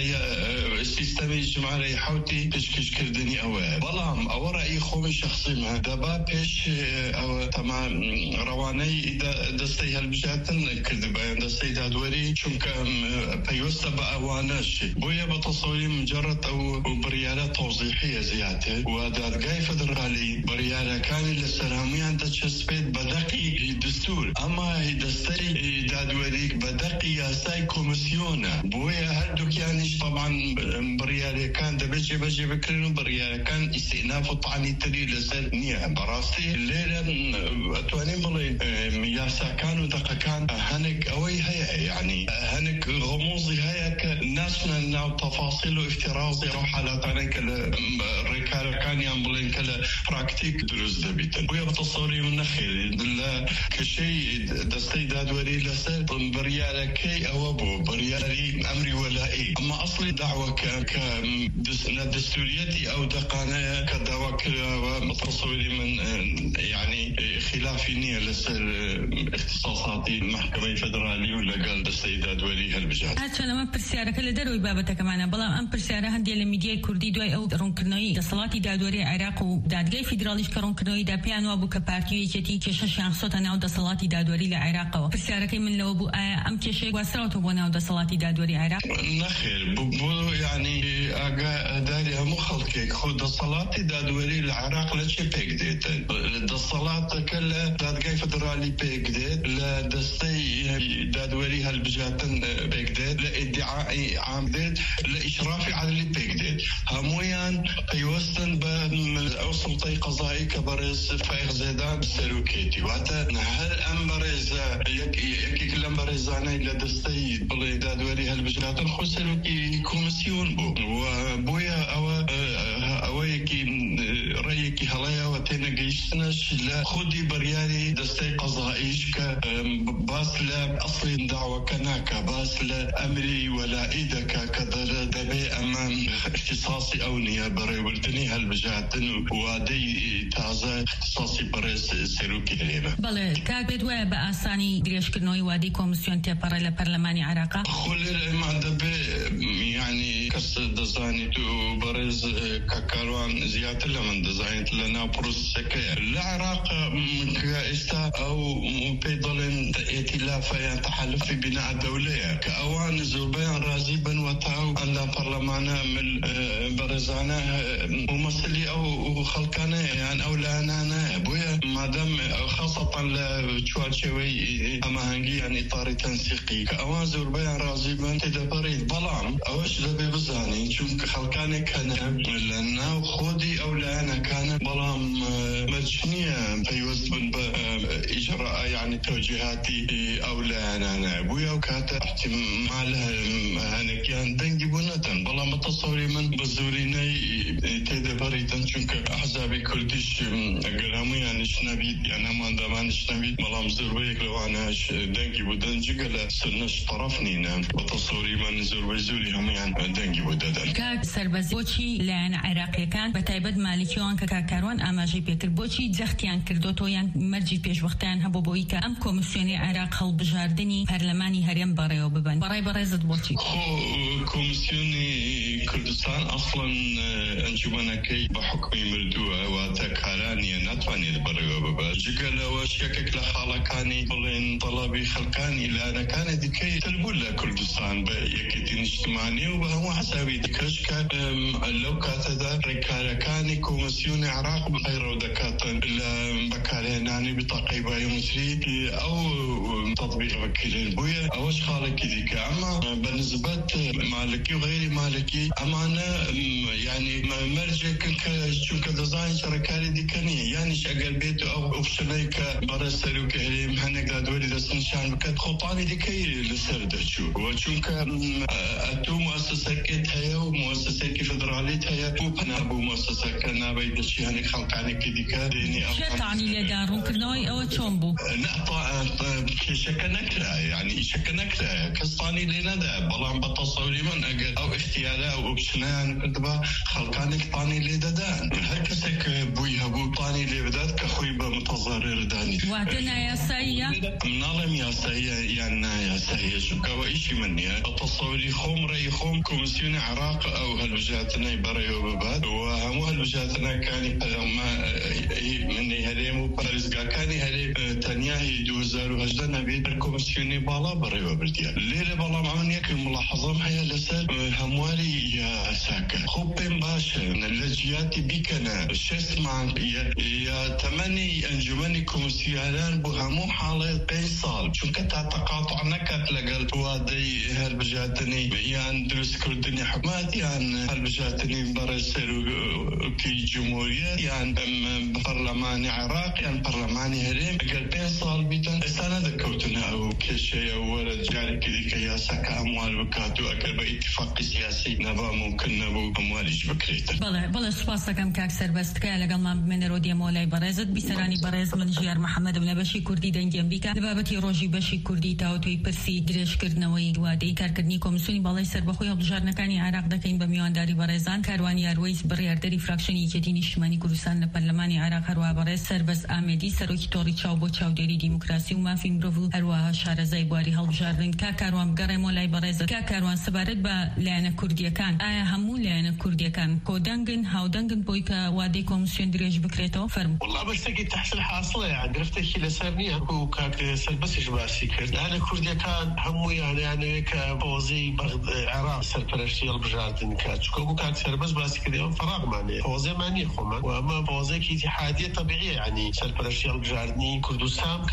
سیستەمی ژمارەی حەوتی پێشکەشکردنی ئەوەیە بەڵام ئەوە ڕای خۆمی شخصیمە دەبا پێش ئەوە تەمان ڕەوانەی دەستەی هەڵبژاردن کردبیان دەستەی دادوەری چونکە پەیوەستە بە ئەوانەش بۆیە بە تەسەوری مجرد ئەو بڕیارە تەوزیحیە زیاتر و دادگای فدرالی بڕیارەکانی لەسەر هەمویان دەچەسپێت بە دەقی دستور ئەما دەستەی دادوەری بە دەقی یاسای کۆمسیۆنە بۆیە هەردووکیانیش تەمان بڕیارەکان دەبێت جێبەجێ بکرێن و بڕیارەکان ئیستئیناف و تەعانی تری لەسەر نییە بەڕاستی لێرە ئەتوانین بڵێن یاساکان و دەقەکان هەنێک ئەوەی هەیە یعنی هەنێک غموزی هەیە کە ناچنە ناو تەفاسیل و افتیرازی ئەو حالاتانە کە لە ڕێکارەکانیان بڵێن کە لە پراکتیک دروست دەبیتن بۆیە بە تەسەوری من نەخێر لە کەشەی دەستەی دادوەری لەسەر بڕیارەکەی ئەوە بوو بڕیاری ئەمری وەلایی ئەمە ئەسڵی داواکە کە دستوریەتی ئەو دەقانەیە کە داوا کراوە بە تەسەوری من یعنی خلافی نییە لەسەر اختصاصاتی محکەمەی فدرالی و لەگەڵ دەستەی دادوەری هەڵبژاردن هەرچەند ئەمە پرسیارەکە لە دەرەوەی بابەتەکەمانە بەڵام ئەم پرسیارە هەندێک لە میدیای کوردی دوای ئەو ڕوونکردنەوەی دەسەڵاتی دادوەری عێراق و دادگای فیدرالیش کە ڕوونکردنەوەیدا پێیان وا بوو کە پارتی و یەکێتی کێشەشیان خسۆتە ناو دەسەڵاتی دادوەری لە عێراقەوە پرسیارەکەی من لەوە بوو ئایا ئەم کێشەیە گواستراوەتەوە بۆ ناو دەسەڵاتی دادوەری عێراق نەخێر بۆ یعنی ئاگاداری هەموو خەڵکێک خۆ دەسەڵاتی دادوەری لە عێراق لە چێ پێک دێتن دەسەڵاتەکە لە دادگای فدرالی پێک دێت لە دەستەی دادوەری هەڵبژاردن پێک دێت لە ئیدعای عام دێت لە ئیشرافی عەدلی پێک دێت هەموویان پەیوەستن بە ئەو سڵتەی قەزایی کە بەڕێز فایق زێدان سەرۆکێتی واتە هەر ئەم بەڕێزە یەکێک لەم بەڕێزانەی لە دەستەی بڵێ دادوەری هەڵبژاردن خۆ سەرۆکی کۆمسیۆن بوو و بۆیە ئەوە ئەوەیەکی ڕێی بریارێکی هەڵەیەوە تێنە گەیشتنەش لە خودی بڕیاری دەستەی قەزائیش کە باس لە ئەسڵی داوەکە ناکە، باس لە ئەمری وەلایی دەکا کە دەبێ ئەمە اختصاصی ئەو نییە بەڕێوردنی هەڵبژاردن و وادەی تازە اختصاصی بەڕێز سەرۆکی هەرێمە. بەڵێ کاک بێت وایە بە ئاسانی درێژکردنەوەی وادەی کۆمیسیۆن تێپەڕە لە پەرلەمانی عێراقا؟ خۆ لێرە ئێمە دەبێ یعنی کەس دەزانیت و بەڕێز کاکاروان زیاتر لە من دەزانیت لە ناو پرۆسەکەیە لە عێراق کە ئێستا ئەو پێی دەڵێن ئێتیلافە یان تەحالفی بیناء دەولەیە کە ئەوان زۆربەیان رازی بن و تا و ئەندام پەرلەمانە من بەڕێزانە ممثلی ئەو خەڵکانەیە یان ئەو لایەنانەیە بۆیە مادەم خاصەتەن لە چوارچێوەی ئەماهەنگی یان ئیطاری تەنسیقی کە ئەوان زۆربەیان رازی بن تێدەپەڕێت، بەڵام ئەوەش دەبێ بزانین چونکە خەڵکانێک هەنە لە ناو خۆدی ئەو لایەنەکانە بەڵام مەرج نییە پەیوەست بن بە ئیجرا یعنی تەوجیهاتی ئەو لایەنانە بووە و کاتە احتیمال هەنێکیان دەنگی بوو نەتەن، بەڵام بە تەسەوری من بە زۆرینەی تێدەپەڕیتن چونکە ئەحزابی کوردیش ئەگەر هەموویانش نەبیت یان هەماندامانش نەبیت بەڵام زۆربەیەک لەوانەش دەنگی بوو دەن جگە لە سنەش تەڕەف نینە بە تەسەوری من زۆربەی زۆری هەمویان دەنگی بوو دەدەن. کاک سەربەز بۆچی لایەنە عێراقیەکان بە تایبەت مالیکیەوان کە کاکاروان ئاماژەی پێکرد بۆچی جەختیان کردوتەوە یان مەرجی پێشوەختیان هەبوو بۆی کە ئەم کۆمیسیۆنی عێراق هەڵبژاردننی پەرلەمانی هەرێم بەڕێوە ببن؟ بەڕای بەڕێزت بۆچی؟ خۆ کۆمیسیۆنی کوردستان ئەسڵەن ئەنجومەنەکەی بە حکمی مردووە واتە کارانیە ناتوانێت بەڕێوە ببات جگە لەوەش یەکێک لە خاڵەکانی بڵێن تەڵابی خەڵکانی لایەنەکانی دیکەی تربوو لە کوردستان بە یەکێتی نیشتیمانی و بە هەموو حسابی دیکەش کە لەو کاتەدا ڕێکارەکانی کۆمیسیۆنی عێراق بەڕێوە دەکاتن لە بەکارهێنانی بتاقەی بایۆمتری ئەو تطبیق بکرێن بووە ئەوەش خاڵێکی دیکە ئەمە بە نسبەت مالکی و غیری مالکی ئەمانە یعنی مەرجێکن کە چونکە دەزانین ڕێکاری دیکە نییە یانیش ئەگەر بێت ئەو ئۆپشنەی کە بەڕێز سەرۆکی هەرێم هەنێک دادوەری دەستنیشان بکات خۆپانی دیکەی لەسەر دەچوو و چونکە ئەتوو موسسەکێت هەیە و موسسێکی فدرالیت هەیە بوو پەنابوو موسسەکە نابێت دەچی هەنێک خەڵکانێکی دیکە دێنی شێتانی لێدا ڕوونکردنەوەی ئەوە چۆن بوو؟ کێشەکە نەکرا یعنی ئیشەکە نەکرا کەسانی لێ نەدا بەڵام بە تەسەوری من ئەگەر ئەو اختیارە و ئۆپشنەیان کردبا خەڵکانێک پانی لێ دەدان هەر کەسێک بووی هەبوو پانی لێ بدات کە خۆی بە متەزەرر دانی واتە نایاساییە؟ مناڵم یاساییە یان نایاساییە چونکەوە ئیشی من نییە بە تەسەوری خۆم ڕێی خۆم کۆمیسیۆنی عێراق ئەو هەڵبژاردنەی بەڕێوە ببات و هەموو هەڵبژاردنەکانی پەرلەما منی هەرێم و پارێزگاکانی هەرێم تەنیاهی دوو هەزار و هەژدە نەبێت بەر کۆمیسیۆنی باڵا بەڕێوە بردیە لێرە بەڵام ئەمن یەک ملاحەزەم هەیە لەسەر هەمواری یاساکە خۆ پێم باشە لە جیاتی بیکەنە شەستمان یا تەمەنی ئەنجومەنی کۆمیسیۆنەران بۆ هەموو حاڵێت پێنج ساڵ چونکە تا تەقاطع نەکات لەگەڵ وادەی هەڵبژاردنی یان دروستکردنی حکومەت یان هەڵبژاردنی بەڕێز سەرۆکی جمهوریەت یان پەرلەمانی عێراق یان پەرلەمانی هەرێم ئەگەر پێنج ساڵ بیتن ئێستا نەدەکەوتنە ئەو کێشەیە وەرە جارێکی دیکە یاساکە هەموار بکات و ئەگەر بە ئیتیفاقی سیاسی نەبا ممکن نەبوو هەمواریش بکرێتن. بەڵێ بەڵێ سوپاس دەکەم کاک سەربەز تکایە لەگەڵمان بمێنە ڕۆدیەمەوە لای بەڕێزت بیسەرانی بەڕێز من ژیار محەممەدم لە بەشی کوردی دەنگێم بیکە لە بابەتی ڕۆژی بەشی کوردی تاوتوی پرسی درێژکردنەوەی وادەی کارکردنی کۆمیسیۆنی باڵای سەربەخۆی هەڵبژاردنەکانی عێراق دەکەین بە میوانداری بەڕێزان کاروان یاروەیس بڕیاردەری فراکشنی یەکێتی نیشتیمانی کوردستان لە پەرلەمانی عێراق هەروە بەڕێز سەربەز ئامێدی سەرۆکی تۆڕی چاو بۆ چاودێری دیموکراسی و مافی مرۆڤ و هەروەها شارەزای بواری هەڵبژاردن کا کاروان بگەڕێمەوە لای بەڕێزت کا کاروان سەبارەت بە لایەنە کوردیەکان ئایا هەموو لایەنە کوردیەکان کۆدەنگن هاودەنگن بۆی کە وادەی کۆمیسیۆن درێژ بکرێتەوە فەرموو؟ والله بەشتێکی تەحصیل حاصلە یان گرفتێکی لەسەر نییە و کاک سەربەسیش باسی کرد لایەنە کوردیەکان هەموویان یانەیەکە پۆزەی عێراق سەرپەرشتی هەڵبژاردن کات چونکە بوو کاک سەربەس باسی کرد ئەوە فەراغمانەیە پۆزەمان نییە خۆمان و ئەمە پۆزێکی اتحادیە طبیعیە یعنی سەرپەرشتی هەڵبژاردنی کوردستان کە نەک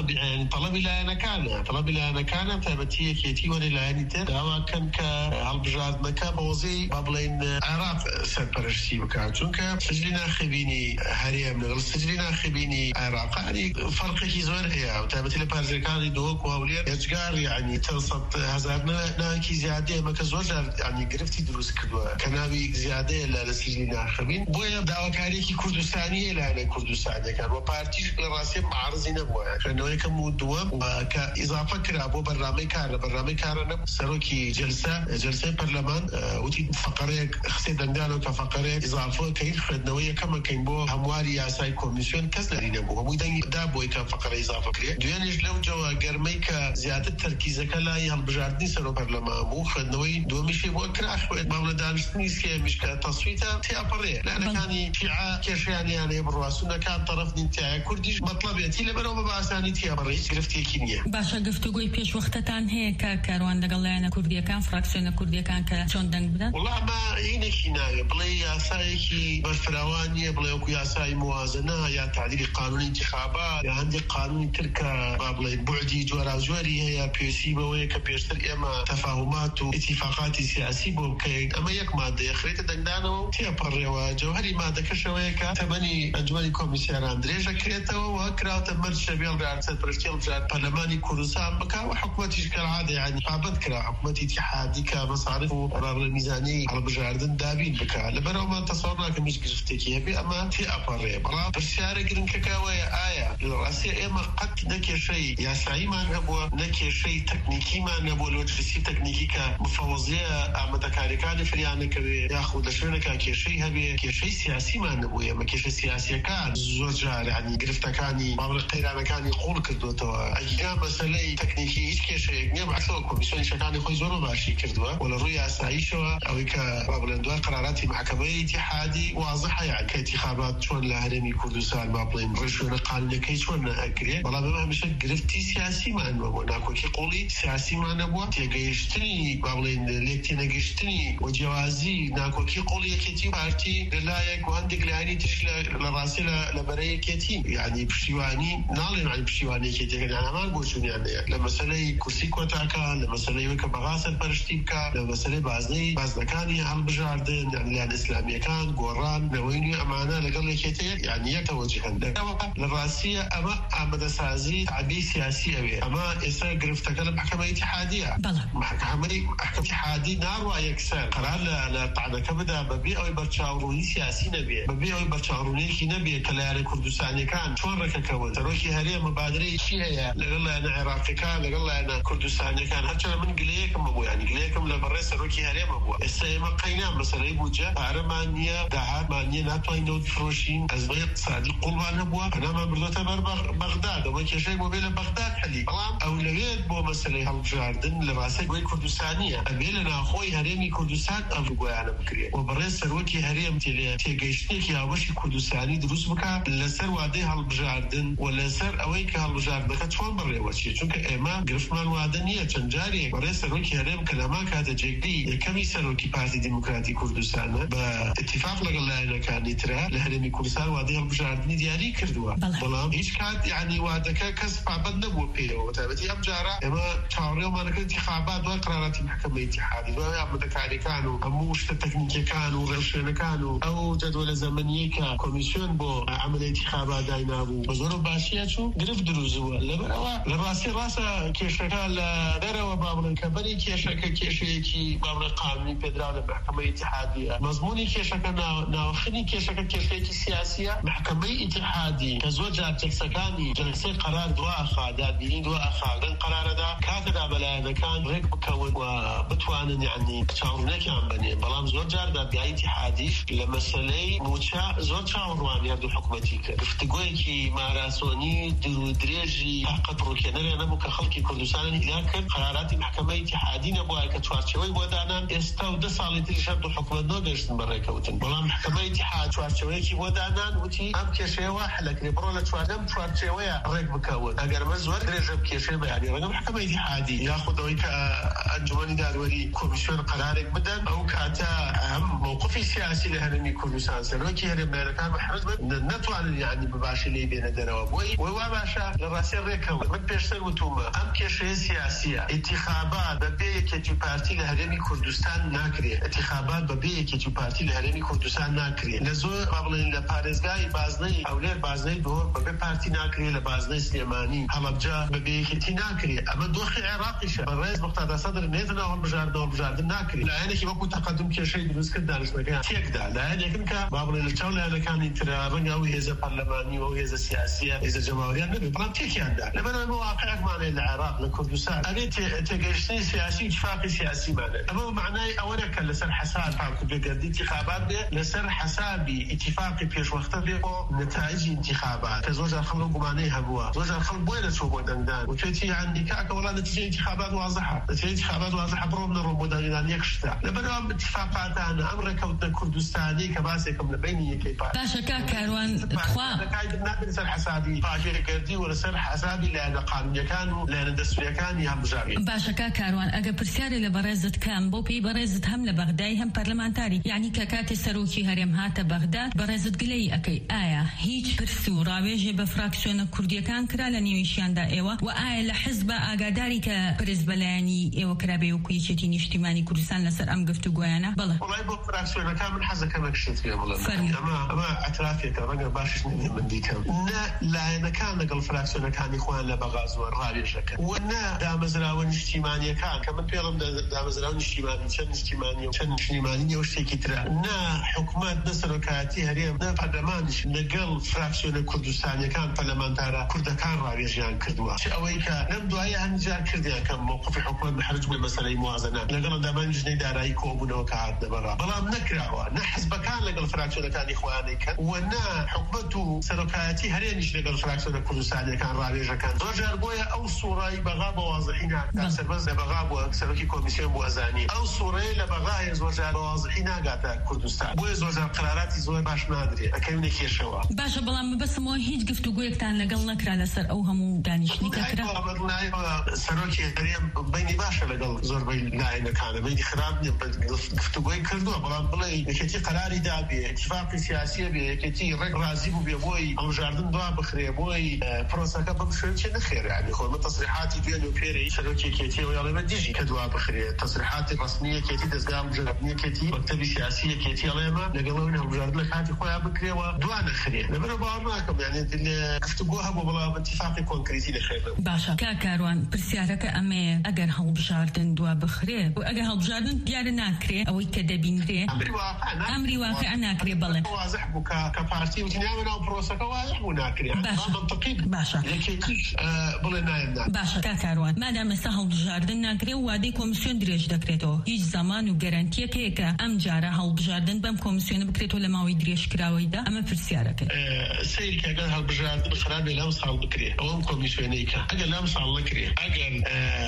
يعني طلب إلى أنا كان طلب إلى أنا كان تبتيه كيتي ولا يعني تدعوا كان كهالبجاد مكان بوزي قبلين عراق سبرشتي مكان شونك سجلنا خبيني هريا من غير سجلنا خبيني عراق يعني فرق كي زور هي وتبتيه بارزكاني دوك وهوليا يجار يعني تنصت هزارنا ناكي زيادة ما كزوجر يعني قرفتي دروس كدوا كنابي زيادة لسجلنا خبين بويا دعوة كاريكي كردستانية لأنا كردستانية كان وبارتي راسي معرضين أبوها كأنه يكمل دوام وكإضافة كرا أبو برنامج كار برنامج كارنا سروكي جلسة جلسة برلمان وتي فقرة خسي دندانو كفقرة إضافة كين خدناوية كمان كين بو همواري ياساي كوميسيون كسرين أبوها مودين دابوي كان فقرة إضافة كريه دوينش لو جوا جرميك زيادة تركيز كلا يهالبجاردني سرو برلمان مو خدناوي دومشي بو كراخ ما دانشتني سكي مش كتصويته تي أبريه لأن كاني شيعة كيش يعني يعني برواسونا كان طرف نتاعي كرديش مطلبيتي لبرو باساني تي أبريه قرفتي كينيا باشا گفتگوی پیش وقتتان هەیە کە کاروان لەگەڵ لایەنە کوردیەکان فراکسیۆنە کوردیەکان کە چۆن دەنگ بدەن؟ والله ما عینێکی ناوێ بڵێ یاسایەکی بەرفراوانیە بڵێ وەکو یاسای موازنە یا تعدیلی قانونی انتخابات یا هەندێک قانونی تر کە با بڵێ بعدی جۆراوجۆری هەیە پێویستی بەوەیە کە پێشتر ئێمە تەفاهمات و اتفاقاتی سیاسی بۆ بکەین ئەمە یەک مادەیە خرێتە دەنگدانەوە و تێپەڕێەوە جەوهەری مادەکەشەوەیە کە تەمەنی ئەنجومەنی کۆمیسیاران درێژە کرێتەوە و کراوەتە مەرج شەبێڵ سەرپەرشتی هەڵبژار پەرلەمانی کوردستان بکا وحكومتيش كالعادة يعني قابت كرا حكومتي اتحادي كمصارف وباب الميزانية على بجاردن دابين بكا لبرو ما تصورنا كمش قرفتكي هبي أما في أباري بلا برشارة قرن كاكاوية آية للرأسية إما قد نكي شيء ياسعي ما نبوه نكي شيء تكنيكي ما نبوه الوجهسي تكنيكي كمفوضية متكاركاني فريانا كبي ياخد لشوينك كي شيء هبي كي شيء سياسي ما نبوه ما كي شيء سياسي كان زوجار يعني قرفتكاني باب القيران كان يقول كردوتوا أيام مسألة تكنيكي هیچ کێشەیەک نییە بەعکسەوە کۆمیسیۆنی شەکانی خۆی زۆر باشی کردووە و لە ڕووی یاساییشەوە ئەوەی کە ڕابڵێندووە قراراتی محکەمەی اتحادی واضحە یان کە انتخابات چۆن لە هەرێمی کوردستان با بڵێن ڕێژوێنە قانونیەکەی چۆن ئەکرێت بەڵام ئێمە هەمیشە گرفتی سیاسیمان بووە ناکۆکی قوڵی سیاسیمان نەبووە تێگەیشتنی با بڵێن لێک تێنەگەیشتنی و جیاوازی ناکۆکی قوڵی یەکێتی پارتی لەلایەک و هەندێک لایەنی ترش لە ڕاستی لە بەرەی یەکێتی یعنی پشتیوانی ناڵێن علی پشتیوانی یەکێتیەکە هەمان بۆچوونیان هەیە لە مەسەلەی کورسی کۆتاکان لە مەسەلەی کە بەغاسەر پەرشتی بکە لە مەسەلەی بازنەی بازنەکانی هەڵبژاردن یان ئیسلامیەکان گۆڕان نەوەی نوێ ئەمانە لەگەڵ یەکێتیە یعنی یەک تەوەجیهن لە ڕاستیە ئەمە ئامادەسازی تعبی سیاسی ئەوێ ئەمە ئێستا گرفتەکە لە محکەمەی اتحادیە محکەمەی اتحادی ناڕوا یەکسەر قەرار لە تەعنەکە بدا بەبێ ئەوەی بەرچاوڕوونی سیاسی نەبێ بەبێ ئەوەی بەرچاوڕوونیەکی نەبێ کە لە یارە کوردستانیەکان چۆن ڕێکەکەون تەرۆکی هەرێم مبادرەی چی هەیە لەگەڵ لایەنە عێراقیەکان لەگەڵ لایەنە کوردستانیەکان هەرچەندە من گلەیەکم بوو ینی گلەیەکم لە بەڕێ سەرۆکی هەرێمە بووە ئێستا ئێمە قەینام مەسەلەی بووجە پارەمان نییە داهاتمان نییە ناتوانینەوە بفرۆشین ئەزمەی اقتصادی قوڵمان هەبووە هەنامان بردوتە بەر بەغداد ئەوە کێشەی بۆ بێ لە بەغداد حەلی بەڵام ئەولەوێت بۆ مەسەلەی هەڵبژاردن لە ڕاستەی گوێی کوردستانیە ئەبێ لە ناخۆی هەرێمی کوردستان ئەم گویانە بکرێت و بەڕێ سەرۆکی هەرێم تێگەیشتێکی هاوبەشی کوردستانی دروست بکات لەسەر وادەی هەڵبژاردن و لەسەر ئەوەی کە هەڵبژاردنەکە چۆن بڕێوەچێت چونکە ئێمە گرفتمان وادە نییە چەند جارێک بەڕێ سەرۆکی هەرێم کە لەمان کاتە جێگەی یەکەمی سەرۆکی پارتی دیموکراتی کوردستانە بە اتفاق لەگەڵ لایەنەکانی ترە لە هەرێمی کوردستان وادەی هەڵبژاردننی دیاری کردووە بەڵام هیچ کات یعنی وادەکە کەس پابەند نەبووە پێیەوە تایبەتی ئەم جارە ئێمە چاوەڕێوەمانەکە انتخابات دوای قراراتی محکەمەی اتحادی دوای ئامادەکاریەکان و هەموو شتە تەکنیکیەکان و ڕێوشوێنەکان و ئەو جەدوەلە زەمەنیەی کە کۆمیسیۆن بۆ عەمەلی انتخابات داینابوو بە زۆر باشیە چوو گرفت دروستبووە لەبەرەوە لە ڕاستی ڕاستە کێشەکە لە دەرەوە با بڵێن کە بەری کێشەکە کێشەیەکی با بڵێن قانونی پێدراو لە محکەمەی اتحادیە مەزموونی کێشەکە ناوخنی کێشەکە کێشەیەکی سیاسیە محکەمەی اتحادی کە زۆر جار تێکسەکانی جلسەی قەرار دوا ئەخا دادبینی دوا ئەخا لەم قەرارەدا کاتەدا بەلایەنەکان ڕێک بکەون و بتوانن یعنی چاوەڕێنێکیان بنێن بەڵام زۆر جار دادگای اتحادیش لە مەسەلەی موچە زۆر چاوەڕوانی هەردوو حکومەتی کرد گفتگۆیەکی ماراسۆنی درێژی تاقەت ڕووکێنەرێ نەبوو کە خەڵکی کوردستان ئیلا کرد قەراراتی محکەمەی اتحادی نەبووە کە چوارچێوەی بۆ دانان ئێستا و دە ساڵی تریش هەردوو حکومەت نۆگەشتن بەڕێکەوتن بەڵام محکەمەی اتحاد چوارچێوەیەکی بۆ دانان وتی ئەم کێشەیە وا حەلەکرێ بڕۆ لە چواردەم چوارچێوەیە ڕێک بکەون ئەگەر مە زۆر درێژە کێشەی بەیانی ڕەنگە محکەمەی اتحادی یاخود ئەوەی کە ئەنجومەنی داروەری کۆمیسیۆن قەرارێک بدەن ئەو کاتە هەم موقفی سیاسی لە هەرێمی کوردستان سەرۆکی هەرێمەکان محرز بن نەتوانن یعنی بەباشی لێی بێنە دەرەوە بۆی وەی وا باشە لراسي الريكو من بيشتر وتوما ام كيشي سياسيه انتخابات ببي كيتو بارتي لهرمي كردستان ناكري انتخابات ببي كيتو بارتي لهرمي كردستان ناكري لزو قبل لباريزغاي بازني اولير بازني دور ببي بارتي ناكري لبازني سليماني هلبجا ببي كيتي ناكري اما دوخي عراقي الرئيس مقتدى صدر نيتنا والبجار دور بجار ناكري لانه كي بكو تقدم كيشي دروس كدارس مكان تيكدا لانه كنكا بابل الجوله اللي كان ترى رنقاوي هذا برلماني وهذا سياسيه هذا جمهوريه نبي برانتيكي عندها لما المواقع معنى العراق لكردستان أنا تجشني سياسي اتفاق سياسي معنى أما معناه أولا كان لسر حساب كنت بقدر انتخابات لسر حسابي اتفاقي بيش وقت بيقو نتائج انتخابات كزوج الخلق معناه هبوا زوج الخلق وين تشوفوا دندان وتأتي عندي كاك ولا نتيجة انتخابات واضحة نتيجة انتخابات واضحة برومنا رمضان يكشتا لما اتفاقات أنا أمر كوتنا كردستاني كباسكم لبيني كيف باشا كاروان خوا كايد نادر سر حسابي فاجر كردي ولا سر حسابي لأن قانون كانوا لأن دستور كانوا هم بجاري باشا كاروان أجا برسياري لبرزة كام بوبي برزة هم لبغداد هم برلمانتاري يعني كاكاتي سروكي هرم هاتا بغداد برزة قلي أكي آية هيج برسو راويجي بفراكسيون كردية كان كرا لنيوشيان دا إيوة وآية لحزب أجاداري كبرزبلاني إيوة كرابي وكويشتين اجتماعي كردستان لسر أم قفتو قوانا بلا والله بفراكسيون كان من حزة كما كشت فيها والله أما أما اعترافي كرجع باشش من ديك لا لا أنا كان نقل فراكسيون كان إخوان لبغاز والرابي شكل ونا دام زراون اجتماعي كان كمان بيرم دام زراون اجتماعي شن اجتماعي شن اجتماعي وشتى كتير نا حكومات نصر كاتي هريم نا برلمانش نقل فراكسيون كردستاني كان برلمانتارا كرد كان رابي جان كردوا شأويك نبدو أي عن جان كرديا كان موقف الحكومة بحرج بالمسألة موازنة نقل دام جني داري كوبنا وكعاد برا بلا نكرهوا نحسب كان نقل فراكسيون كان إخواني كان ونا حكومته سركاتي هرينش نقل فراكسيون كردستاني كان رابي كان زوجار بويا أو صورة بغابة واضحين أكثر بس بغابة سركي كوميسيون بوزاني أو صورة لبغاية زوجار واضحين قاتا كردستان بويا زوجار قراراتي زوج باش نادري أكيد كيشوا باشا بلا بس ما هيج قفتو قويك تان لقل نكرا لسر أو همو دانش نكرا سركي هريم بيني باشا لقل زور بين ناعي كان بيني خرابني قفتو قويك كردوا بلا بلا كتي قراري دابي اتفاق سياسي بي كتي رازي بو بيبوي أو جاردن دوا بخري بوي بروساكا بمشون شيء نخير يعني خو من تصريحاتي بين وبيري شركة كتي ويلا ما تجي كدوا بخري تصريحات رسمية كتي دزقام جربنية كتي مكتبي سياسية كتي على ما نقولون هم جاردن لك هاتي خويا بكري ودوا نخري لما بعرفكم يعني اللي كفتوها ببلا اتفاق كونكريتي نخير باشا كاكاروان برسيارك أمي أجر هل بجاردن دوا بخري وأجر هل بجاردن ديار ناكري أو يكدبين ري أمري واقع أمري واقع ناكري بلا واضح بك كبارتي وتنيامنا وبروسكا واضح وناكري باشا منطقي باشا لكيش بلا نايمنا باشا كاكاروان ما دام سهل بجاردن ناكري وادي كوميسيون دريج دكريتو هیچ زمان و گارانتیه که ام جاره هل بجاردن بام كوميسيون بكريتو لما ويدريش كراوي دا اما فرسيارك سير كاجل هل بجاردن بخراب لام صار بكري او كوميسيونيك اجل لام صار لكري اجل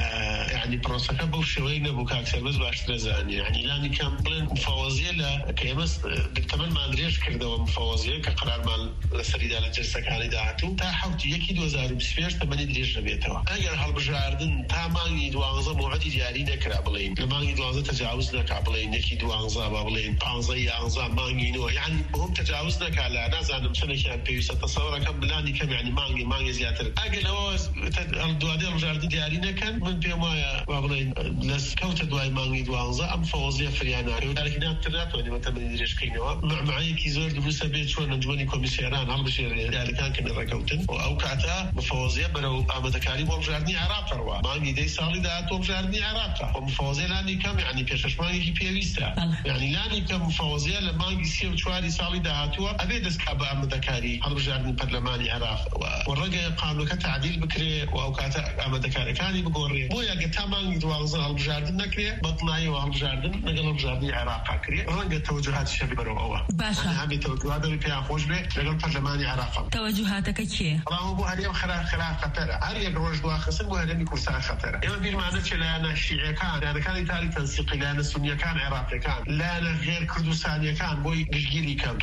يعني بروسكا بوشوينا بوكاكسر بس باش ترزاني يعني لاني كان بلين مفوضيه لا كيمس بالتمن ما ادريش كردوا مفوضيه كقرار مال لسريد على الجلسه كان داعتو تا حوت يكيد وزاره بسفير تمني دريش بيتوا اجل هل بجاردن تمام يدوانزا موعد جاري نكرا بلين لما يدوانزا تجاوزنا كابلين يكيد دوانزا بابلين بانزا يانزا مانجينو يعني هم تجاوزنا على ناس انا مشان كان بيس تصور كم بلاني كم يعني مانجي مانجي زياده اجل هو الدوادي الجاردن ديارينا كان من بيما بابلين ناس كوت دواي مانجي دوانزا ام فوزيه فريانا ولكن انترنت وني متى من يدريش كينوا مع معي كي زور دبلس بيت شو نجوني كوميسيران هل بشير يعني كان كنا ركوتن او كاتا مفوزيه برو امد كاري بولجارني عراق روا مانجي دي سالي داتو بولجارني عراق ومفوزيه لاني كم يعني بيشش مانجي بيويستا يعني لاني كم مفوزيه لمانجي سيو شواري سالي داتو ابيدس كابا امد كاري هل بجارني برلماني عراق والرجا قانون كتعديل بكري او كاتا امد كاري كاني بقوري مو يا جتا مانجي دوانزا هل بجارني نكري بطناي وهل بجارني نقل بجارني عراق كري رنجة توجهات الشعب بروا باشا أنا هذه توجهات اللي فيها خوش به نقل برلماني عراق توجهاتك كيف الله مو هريم خلاف خلاف خطر هريم روج دوا خصم وهريم كرسان خطر إما بير معناه لا أنا الشيعي كان أنا كان يتالي تنسيقي لا أنا السنية كان عراقي كان لا أنا غير كردستاني كان بوي جيجيري كان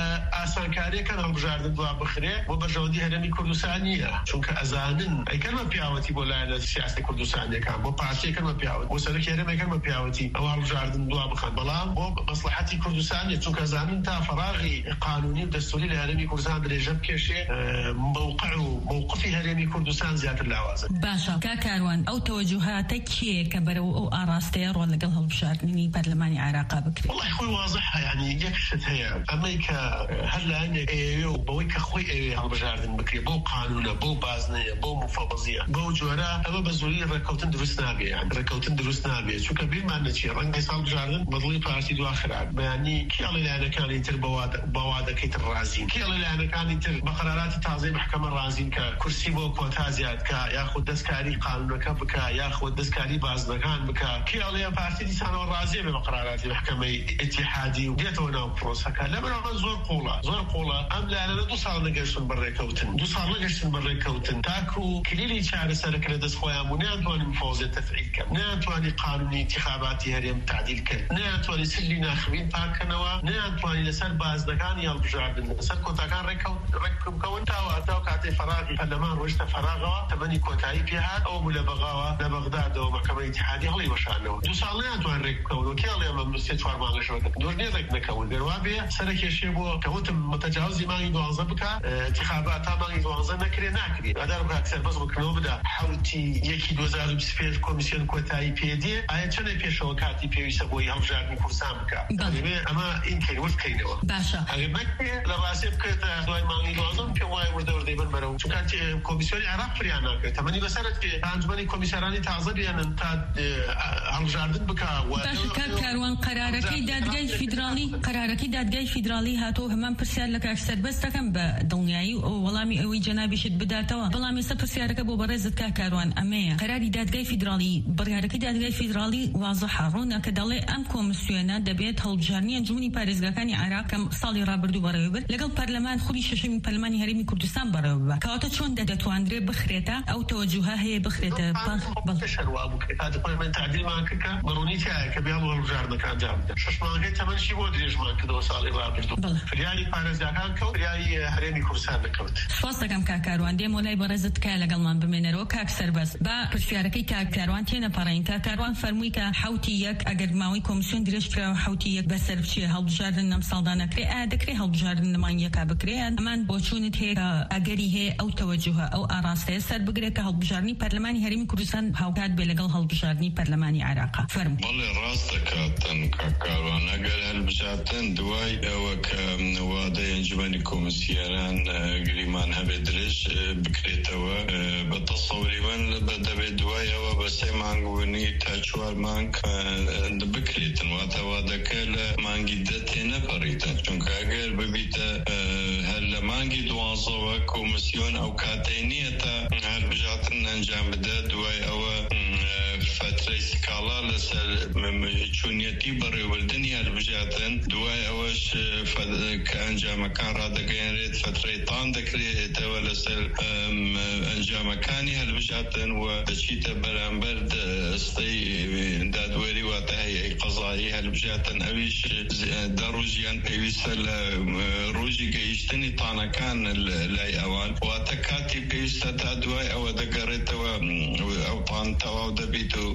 كأسان كاري كان هم بجاردن دوا بخري وبرجودي هريم كردستانية شون كأزانن أي كلمة بيعوتي بولا أنا السياسة كردستانية كان بو بارتي كلمة بيعوتي وسرك هريم كلمة بيعوتي أو هم بجاردن دوا بخان بلام بو مصلحتي كردستانية شون كأزانن تا فراغي قانوني ودستوري لهريم كردستان درجة كشيء موقعه مووقفی هەرێمی کوردستان زیاتر لاوازە. باشە کاکاروان ئەو تەوەجوهاتە کێ کە بەرەو ئەو ئاراستەیە ڕۆڵ لەگەڵ هەڵبژاردننی پەرلەمانی عێراقا بکرێت؟ وڵای خۆی واضحە، یعنی یەک شت هەیە ئەمەی کە هەر لایەنێک ئێوێ و بەوەی کە خۆی ئێوێ هەڵبژاردن بکرێت بۆ قانونە بۆ بازنەیە بۆ مفەوەضیە بۆ جۆرە ئەمە بە زۆری ڕێکەوتن دروست نابێ، یان ڕێکەوتن دروست نابێ، چونکە بیرمان نەچێ ڕەنگە هەڵبژاردن بەدڵی پارتی دوا خراپ بەیانی کێڵی لایەنەکانی تر بەوادەکەی تر ڕازین، کێڵی لایەنەکانی تر بە قەراراتی تازەی محکەمە ڕازین کە کورسی بۆ کۆتا زیاد بکە یاخود دەستکاری قانونەکە بکە یاخود دەستکاری بازنەکان بکە، کێڵەیە پارتی دیسانەوە ڕازیە بێ بە قەراراتی محکەمەی ئیتیحادی و دێتەوە ناو پرۆسەکە. لەبەرەوە زۆر قوڵە زۆر قوڵە ئەم لایەنە دو ساڵ نەگەشتن بەڕێکەوتن دو ساڵ نەگەشتن بەڕێکەوتن تاکو کلیلی چارەسەرەکرە دەست خۆیان بوو نەیانتوانین مفەوەضیە تەفعیل کەن، نەیانتوانی قانونی انتخاباتی هەرێم تعدیل کرد، نەیانتوانی سلی ناخوین پاکەنەوە، نەیانتوانی لەسەر بازنەکانی هەڵبژاردن لەسەر کۆتاکان ڕێککەون تاوە تاو کاتەی فەراغی پەرلەمان ڕۆیشتە فەراغەوە تەمەنی کۆتایی پێهات ئەو بوو لە بەغاوە لە بەغدادەوە محکەمەی ئیتیحادی هەڵی وەشانەوە. دو ساڵ نەیانتوان ڕێک بکەون و کێڵێ ئەمە سێ چوار مانگ لەشەوە دۆژنێ ڕێک نەکەون دەروا بێ سەرکێشێ بۆ کەوتم متەجاوزی مانگی دوازدە بکە انتخابات تا مانگی دوازدە نەکرێ ناکرێ ئادار بکات سەربەز بکردنەوە بدا حوتی یەکی دوو هەزار و بیست و پێنج کۆمیسیۆن کۆتایی پێدێ ئایا چەندێ پێشەوە کاتی پێویستە بۆی هەڵبژاردنی کوردستان بکە ئەمە ئینکەین وردکەینەوە. باشە ئەگەر نەکرێ لە ڕاستی بکرێتە دوای مانگی دوازدەم پێم وایە وردە وردەی بن بەرەو چونکە کۆمیسیۆنی عێراق فریان ناکرێت تەمەنی بەسەرت کێ ئەنجومەنی کۆمیسارانی تازە بیانن تا هەڵبژاردن بکە. باشە کاکاروان قەرارەکەی دادگای فیدراڵی قەرارەکەی دادگای فیدراڵی هاتۆ هەمان پرسیار لە کاک سەربەز دەکەم بە دڵنیایی و وەڵامی ئەوەی جەنابیشت بداتەوە، بەڵام ئێستا پرسیارەکە بۆ بەڕێزت کاکاروان ئەمەیە قەراری دادگای فیدراڵی بڕیارەکەی دادگای فیدراڵی واضحە ڕوونە کە دەڵێ ئەم کۆمسیۆنە دەبێت هەڵبژاردنی ئەنجومەنی پارێزگاکانی عێراق کە ساڵی ڕابردوو بەڕێوە برد لەگەڵ پەرلەمان خولی شەشەمی پەرلەمانی هەرێمی کوردستان بەڕێوە ببە. کەواتە چۆن دەتوانرێ بخرێتە ئەو تەوەجوهە هەیە بخرێتە پارلەمان تعدیلمان کردکە بەڕوونی تایە کە بیا هەڵبژاردنەکان جا بدەن. شەش مانگەی تەمەنشی بۆ درێژمان کردەوە ساڵی ڕابردوو فریای پارێزگاکان کەوت فریای هەرێمی کوردستان دەکەوت. سپاس دەکەم کاکاروان دێم وەلای بەڕێزت کە لەگەڵمان بمێنەرەوە کاک سەربەز با پرسیارەکەی کاکاروان تێنەپەڕین. کاکاروان فەرمووی کە حوتی یەک ئەگەر ماوەی کۆمیسیۆن درێژکراوە حوتی یەک بەسەر بچێ هەڵبژاردن لەم ساڵدا نەکرێ ئایا دەکرێ هەڵبژاردن لەمان یەکا بکرێ ئەمان بۆچوونت هەیە کە ئەگەری هەیە ئەو تەوەجوهە ئەو ئاراستەیە سەر بگرێت کە هەڵبژاردننی پەرلەمانی هەرێمی کوردستان هاوکات بێ لەگەڵ هەڵبژاردننی پەرلەمانی عێراقا؟ فەرموو. بەڵێ ڕاستە کاتن کاکاروان ئەگەر هەڵبژاردن دوای ئەوە کە وادەی ئەنجومەنی کۆمسیۆنان گریمان هەبێ درێژ بکرێتەوە بە تەسەووری من دەبێت دوای ئەوە بە سێ مانگ وونی تا چوار مانگ بکرێتن واتە وادەکە لە مانگی دە تێنەپەڕیتن چونکە ئەگەر ببیتە هەر لە مانگی دوازدەوە کۆمسیۆن ئەو کاتەی نییە تا هەڵبژاردن ئەنجام بدە دوای ئەوە فترەی سکاڵا لەسەر چوونیەتی بەڕێوەبردننی هەڵبژاردن دوای ئەوەش کە ئەنجامەکان ڕادەگەیەنرێت فترەی تان دەکرێتەوە لەسەر ئەنجامەکانی هەڵبژاردن و دەچیتە بەرامبەر دەستەی دادوەری واتە هەیئەی قەزایی هەڵبژاردن ئەویش دە ڕۆژیان پێویستە لە ڕۆژی گەیشتنی تانەکان لای ئەوان واتە کاتی پێویستە تا دوای ئەوە دەگەڕێتەوە ئەو تان تەواو دەبیت و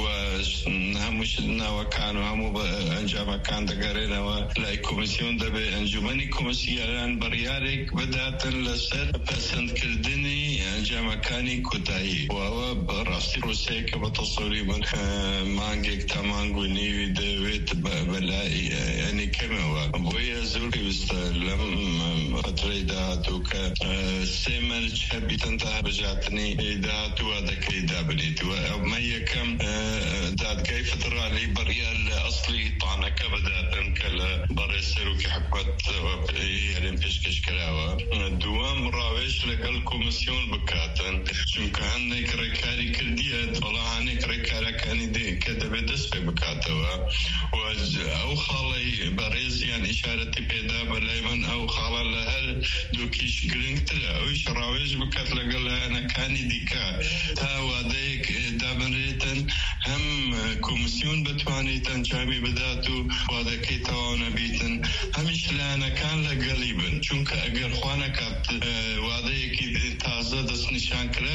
هەموو ناوەکان و هەموو ئەنجامەکان دەگەڕێنەوە لای کۆمسیۆن دەبێت ئەنجومەنی کۆمسیۆنان بڕیارێک بداتن لەسەر پەسەندکردنی ئەنجامەکانی کۆتایی و ئەوە بەڕاستی ڕۆسەیەکە بە تەسەووری من مانگێک تا مانگ و نیوی دەوێت بەلای ئەنی کەمەوە بۆیە زۆر پێویستە لەم فترەی داهاتوو کە سێ مەرج هەبیتن تا هەڵبژاردننی داهاتووە دەکەی دابنێت و ئەمە یەکەم دادگای فدرالی بڕیار لە ئەسڵی تانەکە بداتن کە لە بەڕێ سەرۆکی حکومەت هەرێم پێشکەش کراوە دووەم ڕاوێژ لەگەڵ کۆمسیۆن بکاتن چونکە هەندێک ڕێکاری کردیە بەڵام هەندێک ڕێکارەکانی کە دەبێت دەست پێ بکاتەوە و ئەو خاڵی بەڕێزیان ئیشارەتی پێدا بەلای من ئەو خاڵە لە هەر دووکیش گرنگترە ئەویش ڕاوێژ بکات لەگەڵ لایەنەکانی دیکە تا وادەیەک دابنرێتن هەم کۆمسیۆن بتوانێت ئەنجامی بدات و وادەکەی تەواو نەبیتن هەمیش لایەنەکان لەگەڵی بن چونکە ئەگەر خوا نەکات وادەیەکی تازە دەستنیشان کرا لە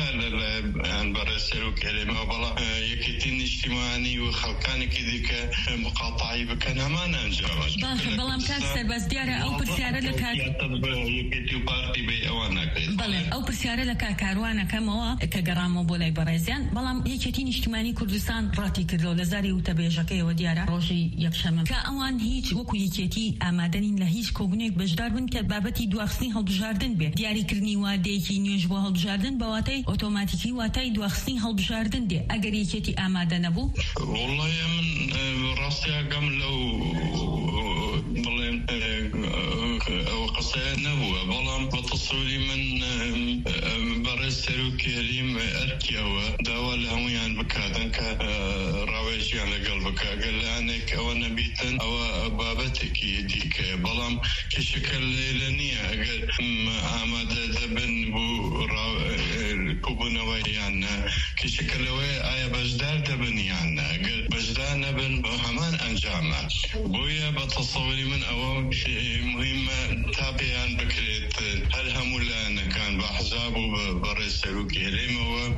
عن برسلو كلمة بلا يكتين اجتماعي وخلقاني كذيك مقاطعي بكنا ما ننجرش باش بلام كاكسر بس ديارة أو برسيارة لك يكتيو بارتي بي أوانا بله أو برسيارة لك كاروانا كموا كجرام بولاي برزيان بلام يكتين اجتماعي كردستان راتي كردو لزاري وتبيجكي وديارة روجي يكشم كأوان هيج وكو يكتي أمادنين لهيج كوغنيك بجدار بن كبابتي دواخسني هالبجاردن به دياري كرني واديكي نيوجبو هالبجاردن بواتي أوتوماتيكي واتي دواخسني هالبجاردن دي أجر يكتي أمادن نبو والله من راسي قام لو بلين أو قصينا هو بلام بتصولي من برسلو كريم أركيا دوا لهم يعني بكادن كراويش يعني قلبك قال أنك أو نبيتن أو بابتك يديك بلام كشكل ليلانية قال أماد دبن بو كوبنا يعني كشكل ويا آية بجدار دبن يعني قال بجدار نبن همان أنجامه بويا بتصوري من أوام مهمة تابعا بكريت هل همولانا كان بأحزاب وبرسلو كلمة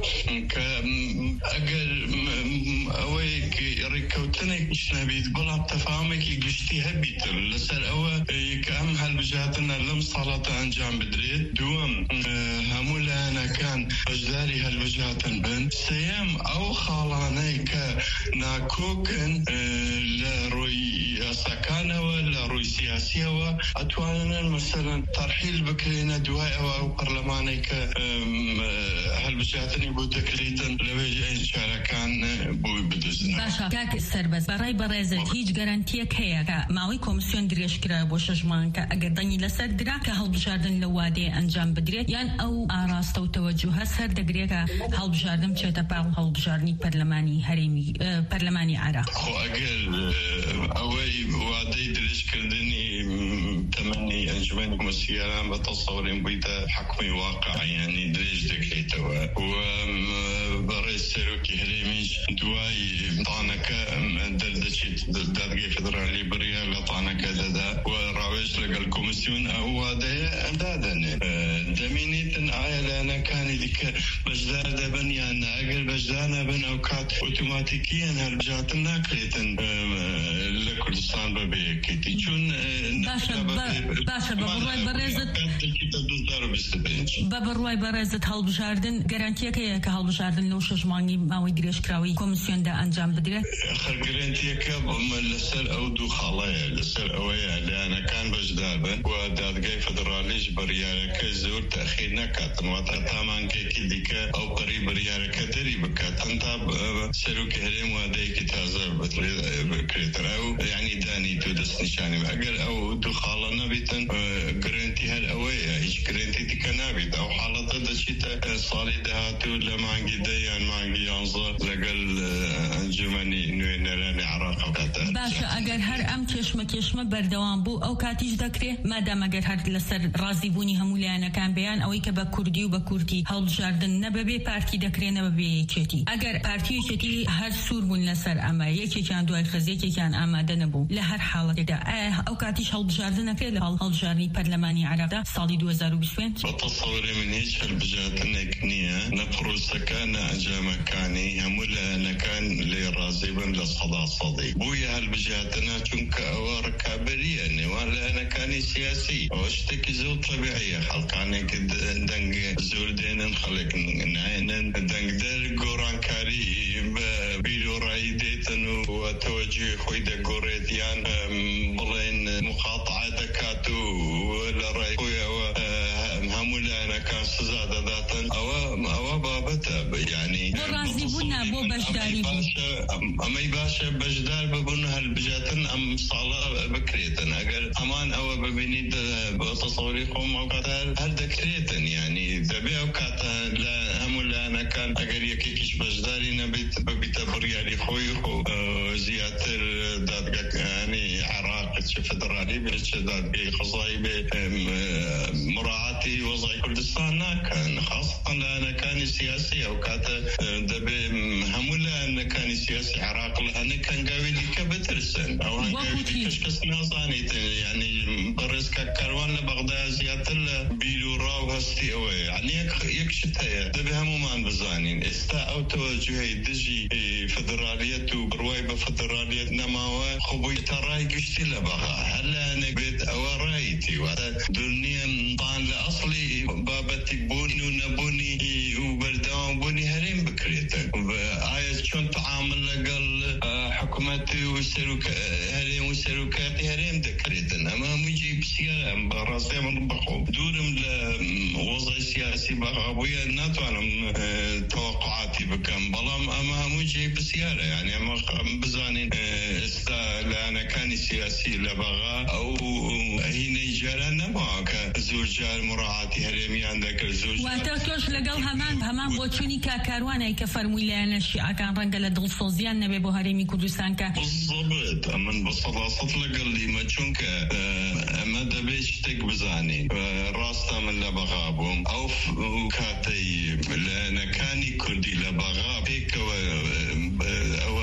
كأجل أويك ركوتنك شنبيت بلا تفاهمك يجشتي هبيت لسر أوا كأم هالبجاتنا لم صلاة أنجام بدريت دوام همولانا كان بجداري هالبجاتن بن سيام أو خالانيك ناكوكن لروي سكانة ولا روي سياسية وأتوانا مثلا ترحيل بكرينا دواء أو برلمانيك هالبجاتني بودكريتن لويجي إن شاء كان بوي بدوزنا باشا كاك السربز براي برازت هيج جارانتيك هيا ماوي كومسيون دريش كرا بوشجمان كأقدني لسر درا كهالبجاردن لوادي أنجام بدري يان أو آراست وتوجه سر دقريكا هالبجاردن تشتا باو هالبجارني برلماني هريمي برلماني عراق خو أقل أوي وادي دريش كردني تمني أنجمن مسيران بتصورين بيتا حكمي واقع يعني دريش دكيتوا وبرسلو كهريميش دواي طانك دردشي دردقي فدرالي بريا لطانك دادا وراويش لقى الكوميسيون أو هذا أمدادن دمينيتن آية لأنا كان ذيك بجدار دبن يعني أقل بجدارنا بن أوقات أوتوماتيكيا هالبجاتنا كريتن لكردستان ببيكيتي شون باشا باشا ببروي برزت ببروي برزت هالبجاردن جارانتيك هي كهالبجاردن لو شجماني ماوي دريش كراوي كوميسيون دا أنجام بدري آخر جارانتيك من لسر أو دو خلايا لسر أويا لأنا كان بجدار ودادقي فدراليش بريارك زور تأخيرنا كاتن وطامان كيكي ديكا أو قريب بريارك دري بكاتن تاب سلوك هريم واديكي تازر بكريتر أو يعني داني تودس نشاني أقل أو دخالنا بيتن جرانتي هالأوية إيش جرانتي تكنابيت أو حالة دشيتا صالي دهاتو لمانجي ديان مانجي ينظر لقل أنجماني إنه نراني عراق وكاتا باشا أقل هر أم تشمة تشمة بردوان بو أو كاتيش ذكره ما دام أقل هر لسر رازي بوني همولانا كان بيان أو يكبا كردي وبكردي هول جاردن نببي بارتي دكري نببي يكتي أقل بارتي يكتي هر سور بون لسر أما يكي كان دواي خزي يكي كان أما دنبو لهر حالة دا أو كاتيش هول جاردن نكري لهول هول جارني برلماني عرب دا صالي دو هزار وبيسوين بتصوري من هيش هالبجاتن اكنية نفرو سكان أجا مكاني همولانا كان لرازي بن لصدا صدي بويا هالبجاتنا چونك أوار كابرية ولا أنا كاني سياسي واشتكي زول طبيعية حلقاني كد دنگ زول دينن خلق ناينن دنگ در قران كاري بيلو رايديتن وتوجه خويدا قريتيان بلين مقاطعة دكاتو ولا راي خويا همولا أنا كان سزادة ذاتن أو أو بابته يعني برازي بنا بو بجداري أما يباشا بجدار ببن هالبجاتن أم صالة بكريتن أقل أمان أو ببنيد بتصوريكم أوقات هل دكريتن يعني دبي أوقات لا همولا أنا كان أقل يكيكش بجداري نبيت ببيت بريالي خوي خو زياتر دادك يعني عراق فدرالي بلش دادك خصائي مراعاتي وضع كردستان كان خاصة أنا كان سياسي أو كاتا دبي همولا أنا كان سياسي عراق لأن كان قاوي ديك بترسن أو هنقاوي ديك كشكس ناصاني يعني برز كاروان لبغداد زيادة بيلو راو هستي أوي يعني يكشت شت هي دبي همومان بزانين استا او توجهي دجي فدرالية وبرواي بفدرالية نماوة خبوي تراي قشتي لبغا هلا انا بيت اورايتي وهذا دنيا مطان لاصلي بابتي بوني ونبوني وبردان بوني هرين بكريتك آية شون تعامل لقل حكومتي وسلوك هرين وسلوكاتي هرين دكريتن اما مجي بسيارة براسي من بخو دورم لوضع سياسي بغابوية ناتوانم توقعاتي بكم بلام اما مجي بسيارة يعني اما بزانين استا لأنا كان سياسي لبغا او هي نيجارة نماك زوجار مراعاتي هريمي عندك زوجار واتوش لقل همان همان بوچوني كاكارواني كفرموي لأنا الشيعة كان رنقل دل صوزيان نبي بو هريمي كردستان كا بالضبط امن بصلاصة لقل لي ما چونك اما دبيش تك بزانين راستا من لبغابهم او كاتي لأنا كاني كردي لبغاب هيك او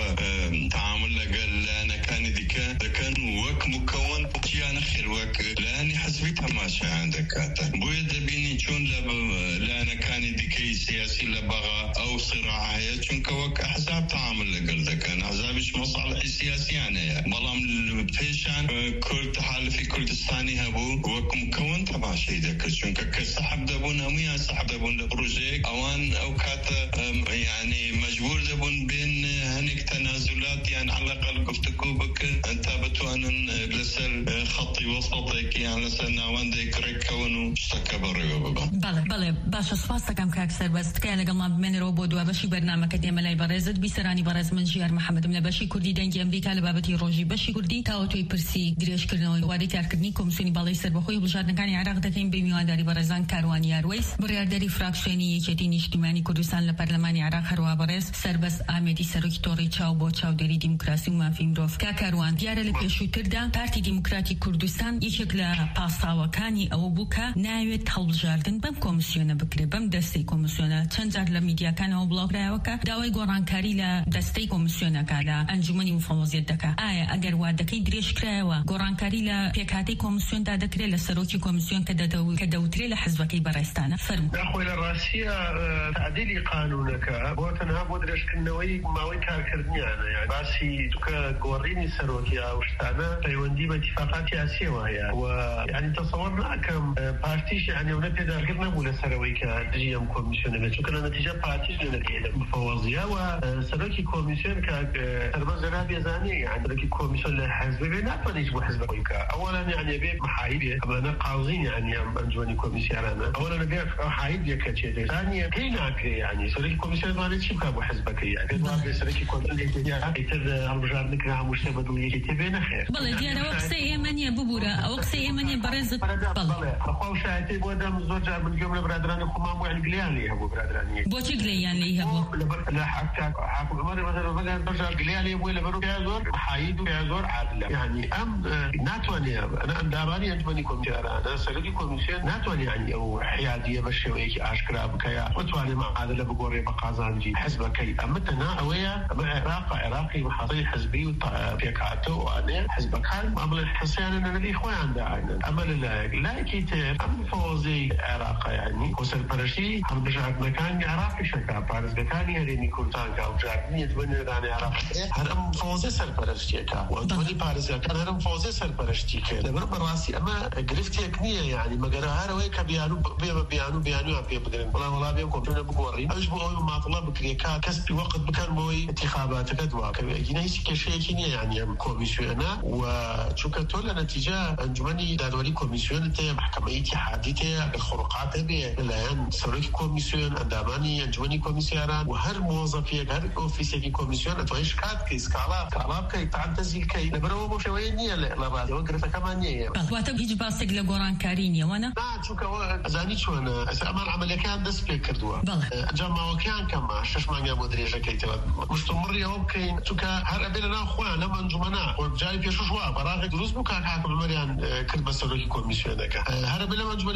تعامل لقل لأنا كاني ديكا كان وك مكون جيان خير وك لأني حسبتها ماشي عندك كاتا بويا دبيني چون لأنا كاني ديكي سياسي لبغا او صراع هيا چون كوك احزاب تعامل لقل دكان احزابش مصالح سياسي يعني بلام فيشان كرد تحالفي كردستاني هبو وك مكون تماشي دكا چون كسحب دبون هميا سحب دبون لبروجيك اوان او كاتا يعني مجبور دبون بين هنك تنازلات يعني على الاقل قفتكو بك انت بتوانن لسل خطي وسطك يعني لسل ناوان ديك ركونو اشتكبري وبابا بله بله باش سپاسەکەم کاک سەربەست تکایە لەگەڵمان بمێنەرەوە بۆ دوا بەشی بەرنامەکە دێمە لای بەڕێزت بیسەرانی بەڕێز من ژیار محەممەدم لە بەشی کوردی دەنگی ئەمریکا لە بابەتی ڕۆژی بەشی کوردی تاوەتۆی پرسی درێژکردنەوەی وادەی کارکردنی کۆمیسیۆنی باڵای سەربەخۆی هەڵبژاردنەکانی عێراق دەکەین بە میوانداری بەڕێزان کاروان یاروەیس بڕیاردەری فراکسیۆنی یەکێتی نیشتیمانی کوردستان لە پەرلەمانی عێراق هەروە بەڕێز سەربەست ئامێدی سەرۆکی تۆڕی چاو بۆ چاودێری دیموکراسی و مافی مرۆڤ کا کاروان دیارە لە پێشووتردا پارتی دیموکراتی کوردستان یەکێک لە پاساوەکانی ئەوە بوو کە ناوێت هەڵبژاردن بەم کۆمیسیۆنە بکرێت بەم دەستەی کۆمیسیۆنە چەند جار لە میدیاکانەوە بڵاوکرایەوە کە داوای گۆڕانکاری لە دەستەی کۆمیسیۆنەکە لە ئەنجومەنی مفەوەزیەت دەکا ئایا ئەگەر وادەکەی درێژکرایەوە گۆڕانکاری لە پێکهاتەی کۆمیسیۆندا دەکرێت لە سەرۆکی کۆمیسیۆن کە دەدەوترێت لە حزبەکەی بەڕێستانە فەرموو ناخۆی لە ڕاستیە تعدیلی قانونەکە بۆ تەنها بۆ درێژکردنەوەی ماوەی کارکردنیانە یان باسی کە گۆڕینی سەرۆکی ئەو شتانە پەیوەندی بە اتفاقات سیاسیەوە هەیە و یعنی تەسەوەڕ ناکەم پارتیش یعنی ئەوە پێداگیر نەبوو لە سەرەوەی کە دژی ئەم کۆمیسیۆنە بێت چونکە لە نەتیجە پارتیش لێنەگەی لە مفەوەزیە و سەرۆکی کۆمیسیۆن کە سەربەز زەرا بێزانێ یعنی سەرۆکی کۆمیسیۆن لە حزب بێ ناتوانێت بۆ حزب بکە ئەوەڵان یعنی بێ محایب بێ ئەمانە قاوزین یعنی ئەم ئەنجومەنی کۆمیسیارانە ئەوەڵە بێ حایب بێ کە چێتێ ثانیە پێی ناکرێ یعنی سەرۆکی کۆمیسیۆن دەوانێت چی بکات بۆ حزبەکەی یعنی پێ سەرۆکی کۆمیسیۆن ئیتر هەڵبژار نکرا هەموو شتێ بە دڵیەکی تێبێ نەخێر بەڵێ دیارەوە قسەی ئێمە نییە ببوورە ئەوە قسەی ئێمە نیە بەڕێزت بەڵێ بەخوا شایەتی بۆ دەم زۆر جار من گوێم لە برادرانی خۆمان بۆ یعنی گلیان لێ هەبوو برادرانی بۆچی گلەیان لێی هەبوو لە حکومەتی بەدەر بەر جار گلیان لێ بووی لەبەر پێ زۆر حاید و پێ زۆر عادلە یعنی ئەم ناتوانێت ئەندامانی ئەنجومەنی کۆمیسیۆنە سەرۆکی کۆمیسیۆن ناتوانێت یعنی ئەو حیادیە بە شێوەیەکی ئاشکرا بکەیە بتوانێت معادلە بگۆڕێ بە قازانجی حزبەکەی ئەمە تەنها ئەوەیە ئەمە عێراق عێراقی محەڵی حزبی و پێکهاتە و ئانێ حزبەکان ئەمڵێ حسیانە نەنەبی خۆیاندا عینن ئەمە لەلایەک لایەکی تر ئەم فۆزەی عێراق یعنی بۆ سەرپەرشتی هەڵبژاردنەکانی عێراقی شەکا پارێزگەکانی هەرێمی کوردستان کە هەڵبژاردنی دوێنێرانی عێراق هەر ئەم فۆزە سەرپەرشتیەکە و ئەنجومەنی پارێزگاکان هەر ئەم فۆزە سەرپەرشتی کرد لەبەر بەڕاستی ئەمە گرفتێک نییە یعنی مەگەر هەرەوەی کە بیان و بێ بە بیان و بیانویان پێ بدرن بەڵام وەڵا بێم کۆمیسیۆنە بگۆڕین ئەوش بۆ ئەوەی ماتڵە بکرێکا کەسبی وەقت بکەن بۆی انتخاباتەکە دواکەوێ گینە هیچ کێشەیەکی نییە یعنی ئەم کۆمیسیۆنە و چونکە تۆ لە نەتیجە ئەنجومەنی دادوەری کۆمیسیۆنت هەیە محکەمەی اتحادیت هەیە خروقات هەبێ لەلایەن سەرۆکی کۆمیسیۆن ئەندامانی ئەنجومەنی کۆمیسیاران و هەر مۆزەفێک هەر ئۆفیسێکی کۆمیسیۆن ئەتوانێت شکات بکەی سکاڵا سکاڵا بکەی تەعتەزیل بکەی لەبەرەوە بۆ شێوەیە نییە لە ڕادەوە گرفتەکەمان نییە واتە هیچ باسێک لە گۆڕانکاری نییەوە نا چونکە ئەزانی چۆنە ئەسا ئەمان عەمەلیەکان دەست پێ کردووە ئەنجام ماوەکەیان کەمە شەش مانگیان بۆ درێژەکەیتەوە مستمڕی ئەوە بکەین چونکە هەر ئەبێ لەناو خۆیان لەم ئەنجومەنە جاری پێشوش وا بەراغێک دروست بوو کاک حاکم عومەریان کرد بە سەرۆکی کۆمیسیۆنەکە هەر ئەبێ لەم ئەنجومەنی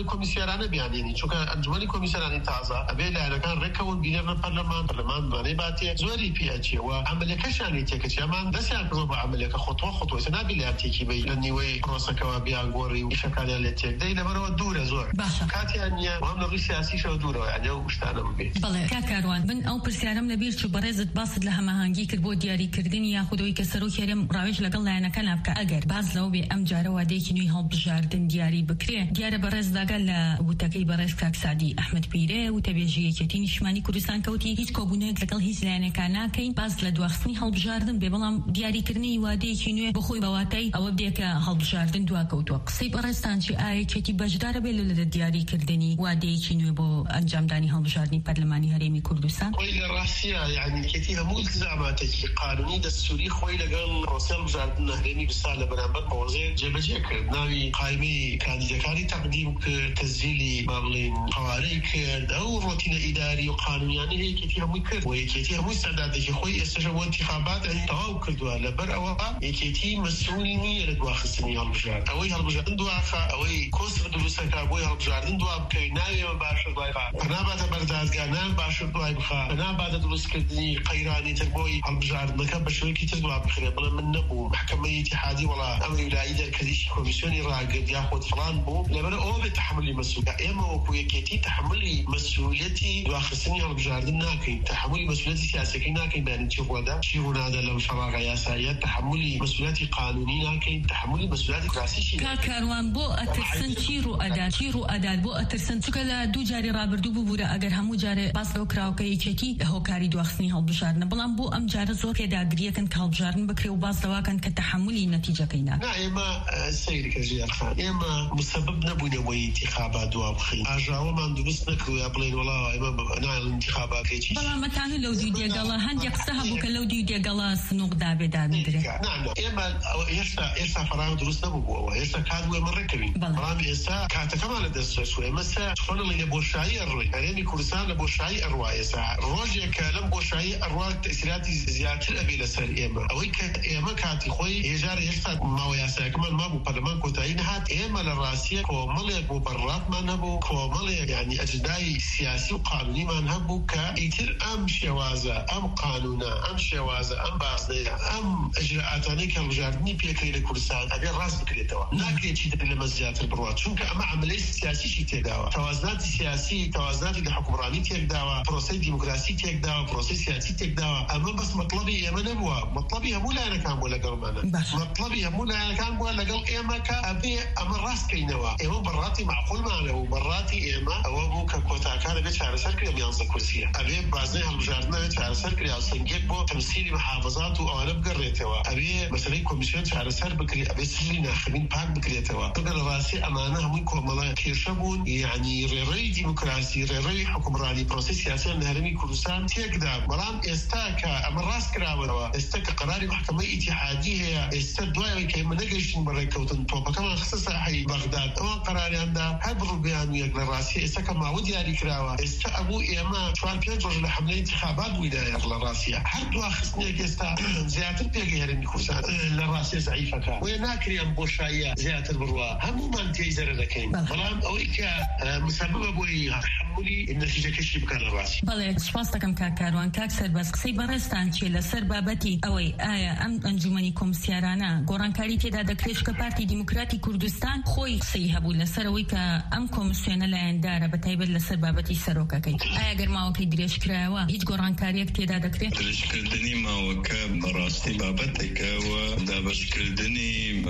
کمیسیۆنانە بیانێنی چونکە ئەنجومەنی کۆمیسیۆنانی تازە ئەبێ لایەنەکان ڕێکەون بینێنە پەرلەمان پەرلەمان بانەی باتێ زۆری پێچێەوە ئەمەلەکەشانی تێکەچی ئەمان دەستیان کردوە بە ئەمەلەکە خۆتۆ خۆتۆ نابی لایەتێکی بی لە نیوەی پرۆسەکەوە بیانگۆڕی و ئیشەکانیان لێ تێکدەی لەبەرەوە دوورە زۆر کاتیان نییە وام لە ڕووی سیاسیشەوە دوورەوە یانێ و شتانە ببێت. بەڵێ کاکاروان بن ئەو پرسیارم لەبیر چوو بەڕێزت باست لە هەماهەنگی کرد بۆ دیاریکردنی یاخودەوەی کە سەرۆکی هەرێم ڕاوێژ لەگەڵ لایەنەکان بکە ئەگەر باز لەوە بێ ئەم جارە وادەیەکی نوێی هەڵبژاردن دیاری بکرێ دیارە بەڕێز داگا لە وتەکەی بەڕێز کاکسادی ئەحمەد پیرێ وتەبێژی یەکێتی نیشتمانی کوردستان کەوتی هیچ کۆبوونەیەک لەگەڵ هیچ لایەنێکان ناکەین باز لە دواخستنی هەڵبژاردن بێ بەڵام دیاریکردنی وادەیەکی نوێ بەخۆی بەواتای ئەوە بدێکە هەڵبژاردن دواکەوتووە. قسەی بەڕێستان چی ئاەکێتی بەشدارە بێ لە دیاریکردنی وادەیەکی نوێ بۆ ئەنجامدانی هەڵبژاردننی پەرلەمانی هەرێمی کوردستان؟ خۆی لە ڕاستیە یعنی کێتی هەموو التزاماتێکی قانونی دەستوری خۆی لەگەڵ پرۆسە هەڵبژاردن هەرێمی کوردستان لە بەرامبەر مۆزێ جێبەجێ کرد. ناوی قایمەی کاندیدەکانی تەقدیم کرد تەسجیلی با بڵێن قوارەی کرد ئەو ڕۆتینە ئیداری و قانونیانی هەیەکێتی هەمووی کرد و یەکێتی هەمووی سەردادێکی خۆی ئێستاژە بۆ انتخابات تەواو کردووە لەبەر ئەوە یەکێتی مەسئولی نییە لە دواخستنی هەڵبژاردن ئەوەی هەڵبژاردن دواخە ئەوەی کۆسر دروستەکە بۆی هەڵبژاردن دوا بکەی ناوێمە باشتر دوای بخا پەناباتە بەردادگا نان باشتر دوای بخا پەناباتە دروستکردنی قەیرانی تر بۆی هەڵبژاردنەکە بە شێوەیەکی تر دوا بخرێ بڵێ من نەبوو محکەمەی اتحادی وڵا ئەمری ویلایی دەرکردیشی کۆمیسیۆنی ڕاگرد یاخود فڵان بوو لەبەر ئەوە بێت تەحملی مەسئولە ئێمە وەکو یەکێتی تەحملی مەسئولیەتی دواخستنی هەڵبژاردن ناکەین تەحملی مەسئولیەتی سیاسیەکەی ناکەین بەیانی چی ڕووەدا چی ڕوونادا لەم شەڕاغا یاساییەت تەحملی مەسئولیەتی قانونی ناکەین تەحملی مەسئولیەتی سیاسیشی کاکاروان بۆ ئەترسن چی ڕوئەدا چی ڕوئەدات بۆ ئەترسن چونکە لە دوو جاری ڕابردوو بووبوورە ئەگەر هەموو جارێ باس لەو کراوەکە یەکێتی هۆکاری دواخستنی هەڵبژاردنە بەڵام بۆ ئەم جارە زۆر پێداگریەکەن کە هەڵبژاردن بکرێ و باس لەواکەن کە تەحملی نەتیجەکەی ناکەن. ئێمە سەیرکە ژیانخان ئێمە مسبب نەبوونەوەی انتخابات دوا بخین ئاژاوەمان دروست نەکردووە بڵێن وەڵاوە ئێمە نایڵ انتخاباتێکی بەڵامەتانە لەو دوو دێگەڵە هەندێک قسە هەبوو کە لەو دوو دێگەڵە سنووق دابێدادرێت ئێمە ئێستا ئێستا فەڕان دروست نەبووەوە ئێستا کات بووە ئێمە ڕێکەوین بەڵام ئێستا کاتەکەمان لە دەسترسووە ئێمە چۆنڵی لە بۆشایی ئەڕۆی هەرێمی کوردستان لە بۆشایی ئەڕوا ئێستا ڕۆژێکە لەم بۆشایی ئەڕوا تەسیراتی زیاتر ئەبێ لەسەر ئێمە ئەوەی کە ئێمە کاتی خۆی هێژار هێشتا ماوە یاسایەکەمان مابوو پەرلەمان کۆتایی نەهات ئێمە لە ڕاستیە کۆمەڵێک بۆ بەڕاتمان هەبوو کۆمەڵێک یعنی ئەجندای سیاسی و قانونیمان هەبوو کە ئیتر ئەم شێوازە ئەم قانونە ئەم شێوازە ئەم بازنەیە ئەم ئەجرعاتانەی کە هەڵبژاردننی پێکەی لە کوردستان ئەبێ ڕاست بکرێتەوە ناکرێت چی دەبێت لەمە زیاتر بڕوات چونکە ئەمە عەمەلەی سیاسیشی تێداوە تەوازناتی سیاسی تەوازناتی لە حکومڕانی تێکداوە پرۆسەی دیموکراسی تێکداوە پرۆسەی سیاسی تێکداوە ئەمە بەس مەطلەبی ئێمە نەبووە مەطلەبی هەموو لایەنەکان بووە لەگەڵمانە مەطلەبی هەموو لایەنەکان بووە لەگەڵ ئێمە کە ئەبێ ئەمە ڕاستکەینەوە ئێمە بەڕاتی معقولمانە و بەڕاتی ئێمە ئەوە بوو کە کۆتاکانە بێت چارەسەر کرێ یانزە کورسیە ئەبێ بازنەی هەڵبژاردنەوە چارەسەر کرێ سنگێک بۆ تەمسیلی محافظات و ئەوانە بگەڕێتەوە ئەبێ مەسەلەی کۆمیسیۆن چارەسەر بکرێ ئەبێ سلی ناخبین پاک بکرێتەوە بگە لە ڕاستی ئەمانە هەمووی کۆمەڵە کێشە بوون یعنی ڕێڕەوی دیموکراسی ڕێڕەوی حکومڕانی پرۆسەی سیاسی لە هەرێمی کوردستان تێکدا بەڵام ئێستا کە ئەمە ڕاست کراوەوە ئێستا کە قەراری محکەمەی ئیتیحادی هەیە ئێستا دوای کە ئێمە نەگەیشتین بەڕێکەوتن تۆپەکەمان خستە ساحەی بەغداد ئەوە قەراریاندا هەر بڕووبیان یەک لە ڕاستی ئێستا کە ماوە دیاری کراوە ئێستا ئەبوو ئێمە چوار پێنج ڕۆژ لە حملەی انتخابات بوویدایە لە ڕاستیە هەر دوا خستنێک ئێستا زیاتر پێگەی هەرێمی کوردستان لە ڕاستی زەعیفەکە وێ ناکرێن بۆشاییە زیاتر بڕوا هەموومان تێی زەرە دەکەین بەڵام ئەوەی کە مسببە بۆی تحملی نەتیجەکەشی بکەن لە ڕاستی. بەڵێ سوپاس دەکەم کاکاروان کاک سەرباز قسەی بەڕێستان چیە لەسەر بابەتی ئەوەی ئایا ئەم ئەنجومەنی کۆمسیارانە گۆڕانکاری تێدا دەکرێت کە پارتی دیموکراتی کوردستان خۆی قسەی هەبوو لەسەرەوەی کە ئەم کۆمسیۆنە لایەندارە بەتایبەت لەسەر بابەتی سەرۆکەکەی ئایا گەرماوەکەی درێژکرایەوە هیچ گۆڕانکاریەک تێدا دەکرێت؟ درێژکردنی ماوەکە بەڕاستی بابەتێکەوە دابەشکردنی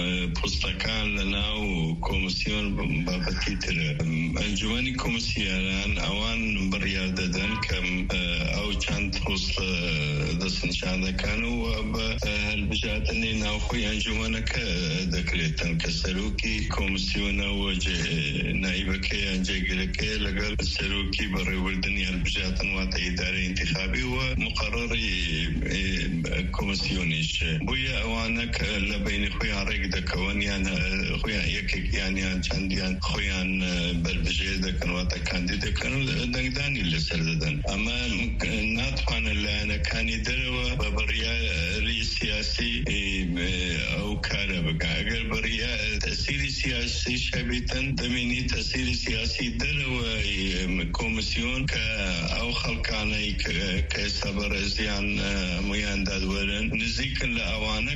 پۆستەکان لە ناو کۆمسیۆن بابەتی ترە ئەنجومەنی کۆمسیاران ئەوان بڕیار دەدەن کە ئەو چەند پۆست دەستنیشان دەکەن و بە هەڵبژاردننی ناوخۆی ئەنجومەنەکە دەکرێتن کە سەرۆکی کۆمسیۆنەوە نایبەکەی یان جێگیرەکەی لەگەڵ سەرۆکی بەڕێوەبردننی هەڵبژاردن واتە ئیدارەی انتخابی و مقەڕەری کۆمسیۆنیش بۆیە ئەوانە کە لە بینی خۆیان ڕێک دەکەون یان خۆیان یەکێک یانیان چەندیان خۆیان بەربژێ دەکەن واتە کاندید دەکەن و دەنگدانی لەسەر دەدەن ئەمە ناتوانن لایەنەکانی دەرەوە ببرياري سياسي أو كاربك أجر بريا تأثير سياسي شبيتا دميني تأثير سياسي دروا كوميسيون كأو خلقاني كسبر زيان ميان دادورن نزيك لأوانا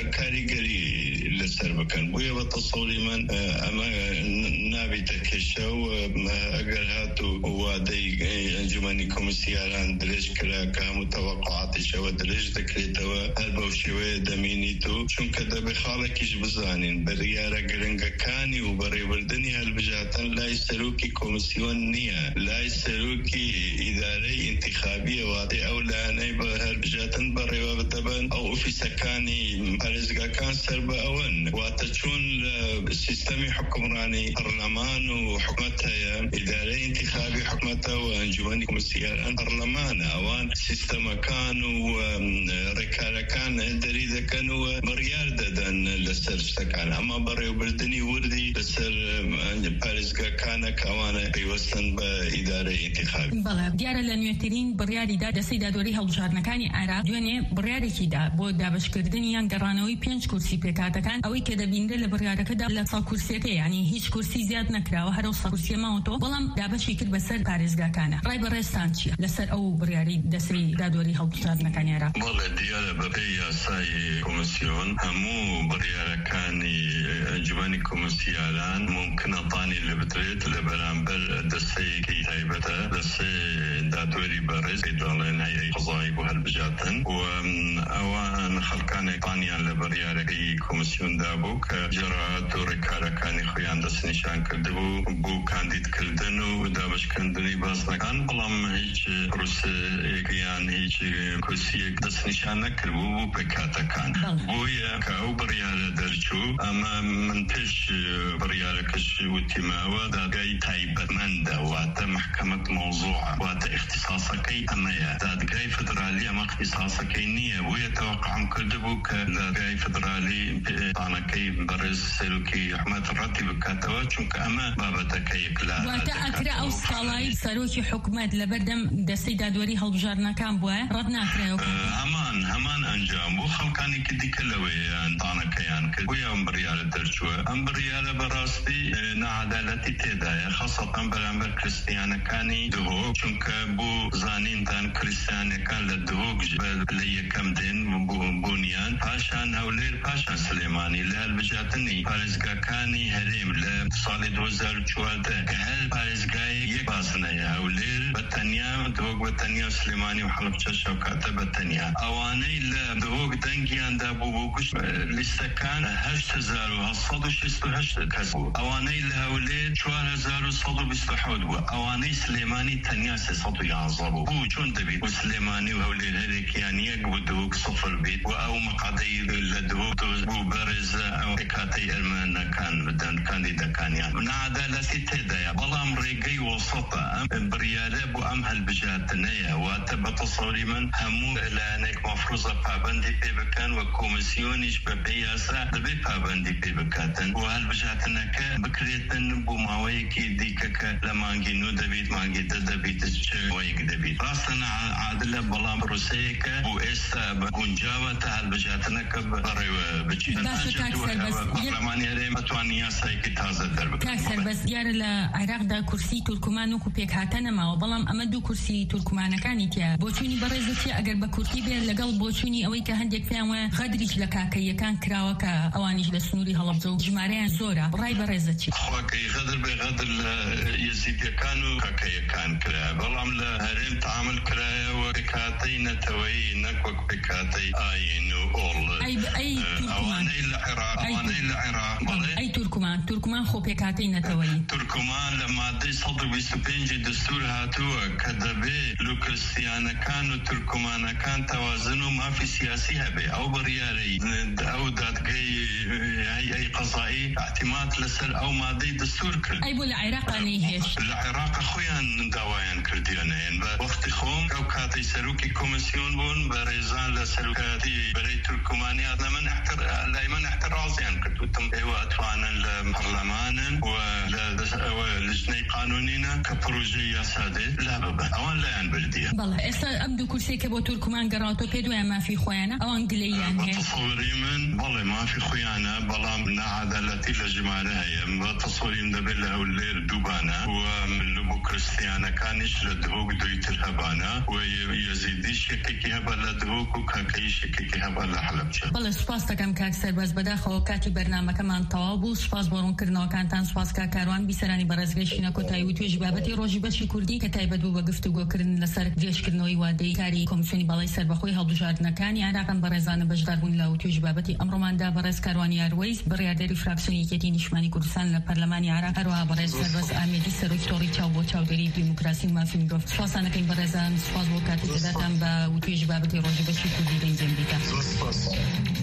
كاريجري لسربكن بويا بتصوري من أما نابي تكشو أجر هاتو وادي أنجماني كوميسياران درج كلا كمتوقعات شو درج ذكرتوا هالبوشوي دمينيتو شون كده بخالكيش بزانين بريارة جرنجا كاني وبري بردني هالبجاتن لا يسلوكي كوميسيون نية لا يسلوكي إداري انتخابية وادي أو لا نيبه هالبجاتن بري وبدبن أو في سكاني بارزقا كان سربا أون واتشون سيستمي حكمراني برلمان وحكمتها إداري انتخابي حكمتها وأنجماني كوميسياران برلمان أوان سيستم كانوا ركارة كان دريدة كانوا بريار دادن لسر سكان أما بري وبردني وردي لسر بارزقا كان كوانا بيوستن بإدارة انتخابي بلا ديارة لنيوترين برياري دا دسي دادوري هلبجارنكاني عراق دواني برياري كي دا بو دابشكردني يان قرانوي بينج كرسي بيكاتا كان أوي كده بيندر لبريارة كده لصا كرسيكي يعني هيش كرسي زياد نكرا وهرو صا كرسي ماوتو بلام دابشي كد بسر بارزقا كان راي برستانشي لسر أو برياري دسي دادوري هلبجارنكاني عراق بلا ديارة بريا ساي كوميسيون همو بريارة كاني جواني كوميسيالان ممكن أطاني اللي بتريد لبرامبر دسي كي تايبتا دسي دادوري برز يدولين هاي قضايب وهالبجاتن وأوان خلقاني طانيا لبريارة كي كوميسيون دابوك جرات وركارة كاني خويان دس نشان كردبو بو كانديد كردنو دابش كردني باسنا كان بلام هيج روسي كيان هيج كرسي دس نشان نكربو بو بكاتا كان بويا كاو بريارة درجو أما من تش بريارة كش وتماوى دا جاي تايبت من دا واتا محكمة موضوع واتا اختصاصكي أمايا دا جاي فدرالي أما اختصاصكي نية بويا توقعهم كردبو كدا جاي فدرالي طانا كي برز سلوكي أحمد راتب كاتوا چونك أما بابتا كي كلا واتا أكرا أو صلاي سلوكي حكومات لبردم دستي دادوري هلبجارنا كان بوا ردنا أكرا همان همان أنجام بو خلقاني كدي كلوي طانا كيان كويا أمبريالة درجوة أمبريالة براستي نعدالتي تيدايا خاصة برامبر كريستيانا كاني دهوك چونك بو زانين تان كريستيانا كان لدهوك لي كم دين بونيان باشان هولير باشان سليماني لهالبجاتني بارزقا كاني هريم لصالي دوزار چوالتا كهل بارزقاي يك باسنا هولير بطنيا دهوك بطنيا سليماني وحلب چشا وكاتا بطنيا اواني لدهوك دنگيان دابو بوكش لستكان هشت هزار وهصد وشست وهشت كسبو اواني لهولير چوار هزار وصد وبست وحود بو اواني سليماني تنيا سيصد ويعصبو بو چون دبيت وسليماني وهولير هريك يعني يقبو دهوك صفر بيت واو مقاضي لدهوك بو برز او كاتي ارمان كان بدن كانديدا كان يعني من عدالتي تيدايا بلام ريقي وسطا بريالة بو ام هالبجاتنيا واتبا تصوري من همو لانك مفروضة بابندي بيبكان وكوميسيونيش ببياسا دبي بابندي بيبكاتن وهالبجاتنا كا بكريتن بو ماويكي ديكا لمانجينو دبيت مانجي دبيت ويك دبيت راسنا عادلة بلام روسيكا بو استا بونجاوة هالبجاتنا كبري بجي برلماني ريم توانيا سايكي تازة دربك كاكسر بس ديار العراق دا كرسي تركمان وكو بيك هاتنا ما وبلام امدو كرسي تركمان كاني تيا بوچوني برزتي اگر بكرتي بي لقل بوچوني اوي كهندك فيان غدريج لكاكي كان كراوكا اوانيج لسنوري هلبزو جماريان زورا راي برزتي خواكي غدر بغدر يزيد كانوا كاكي كان كرا بلام لهريم تعامل كرايا وكاتي نتوي نكوك بكاتي اين اول اي اي اواني العراق اواني العراق اي تركمان تركمان خو بكاتي نتوي تركمان لما دي صدر بيستبينجي دستور هاتوا كذبي لو كريستيانا كانوا تركمان كان توازنوا ما في سياسي هبي او برياري او دات جاي اي اي قضائي اعتماد لسر او ماضي دستور كل اي بو العراق نيهش العراق خويا دوايان كرديانين وقت خوم او كاتي سلوكي كوميسيون بون بريزان لسلوك كاتي بري تركماني هذا من احتر لا من احترازيان كتوتم ايوات فانا البرلمان ولجنة قانونينا كبروجية سادة لا بابا اوان لا يعني بلدية بالله اسا ابدو كرسي كبو تركمان قراتو بيدو ما في خويانا او انجليان هيك تصوري من بالله ما في خويانا بلا من عدالتي لجمالها هي تصوري من دبلها والليل دوبانا ومن لبو كريستيانا كانش لدهوك دويت الهبانا ويزيديش كيكي هبا لدهوك وكاكيش كيكي هبا لحلبشة بالله سپاس تکم که اکثر باز بداخو کاتی برنامه کمان طوابو سپاس بارون کرنا کانتان سپاس که کاروان بیسرانی برازگشینا کتایی و توی جبابتی روزی باشی کردی که تایبت بو بگفتگو کردن لسر دیش کردنوی وادی کاری کمیسیونی بالای سربخوی هەڵبژاردنەکانی عراقن بەڕێزانە بەشداربوون لە توێژ بابەتی ئەمڕۆماندا بەڕێز کاروانی یاروەیز بڕیادەری فراکسیۆنی یەکێتی نیشتیمانی کوردستان لە پەرلەمانی عراق هەروەها بەڕێز سەربەز ئامێدی سەرۆکی تۆڕی چاو بۆ چاودێری دیموکراسی و مافی مرۆڤ سپاسانەکەین بەڕێزان سپاس بۆ کاتێک دەداتان بە توێژ بابەتی ڕۆژی بەشی کوردی بەنجێم دیکە.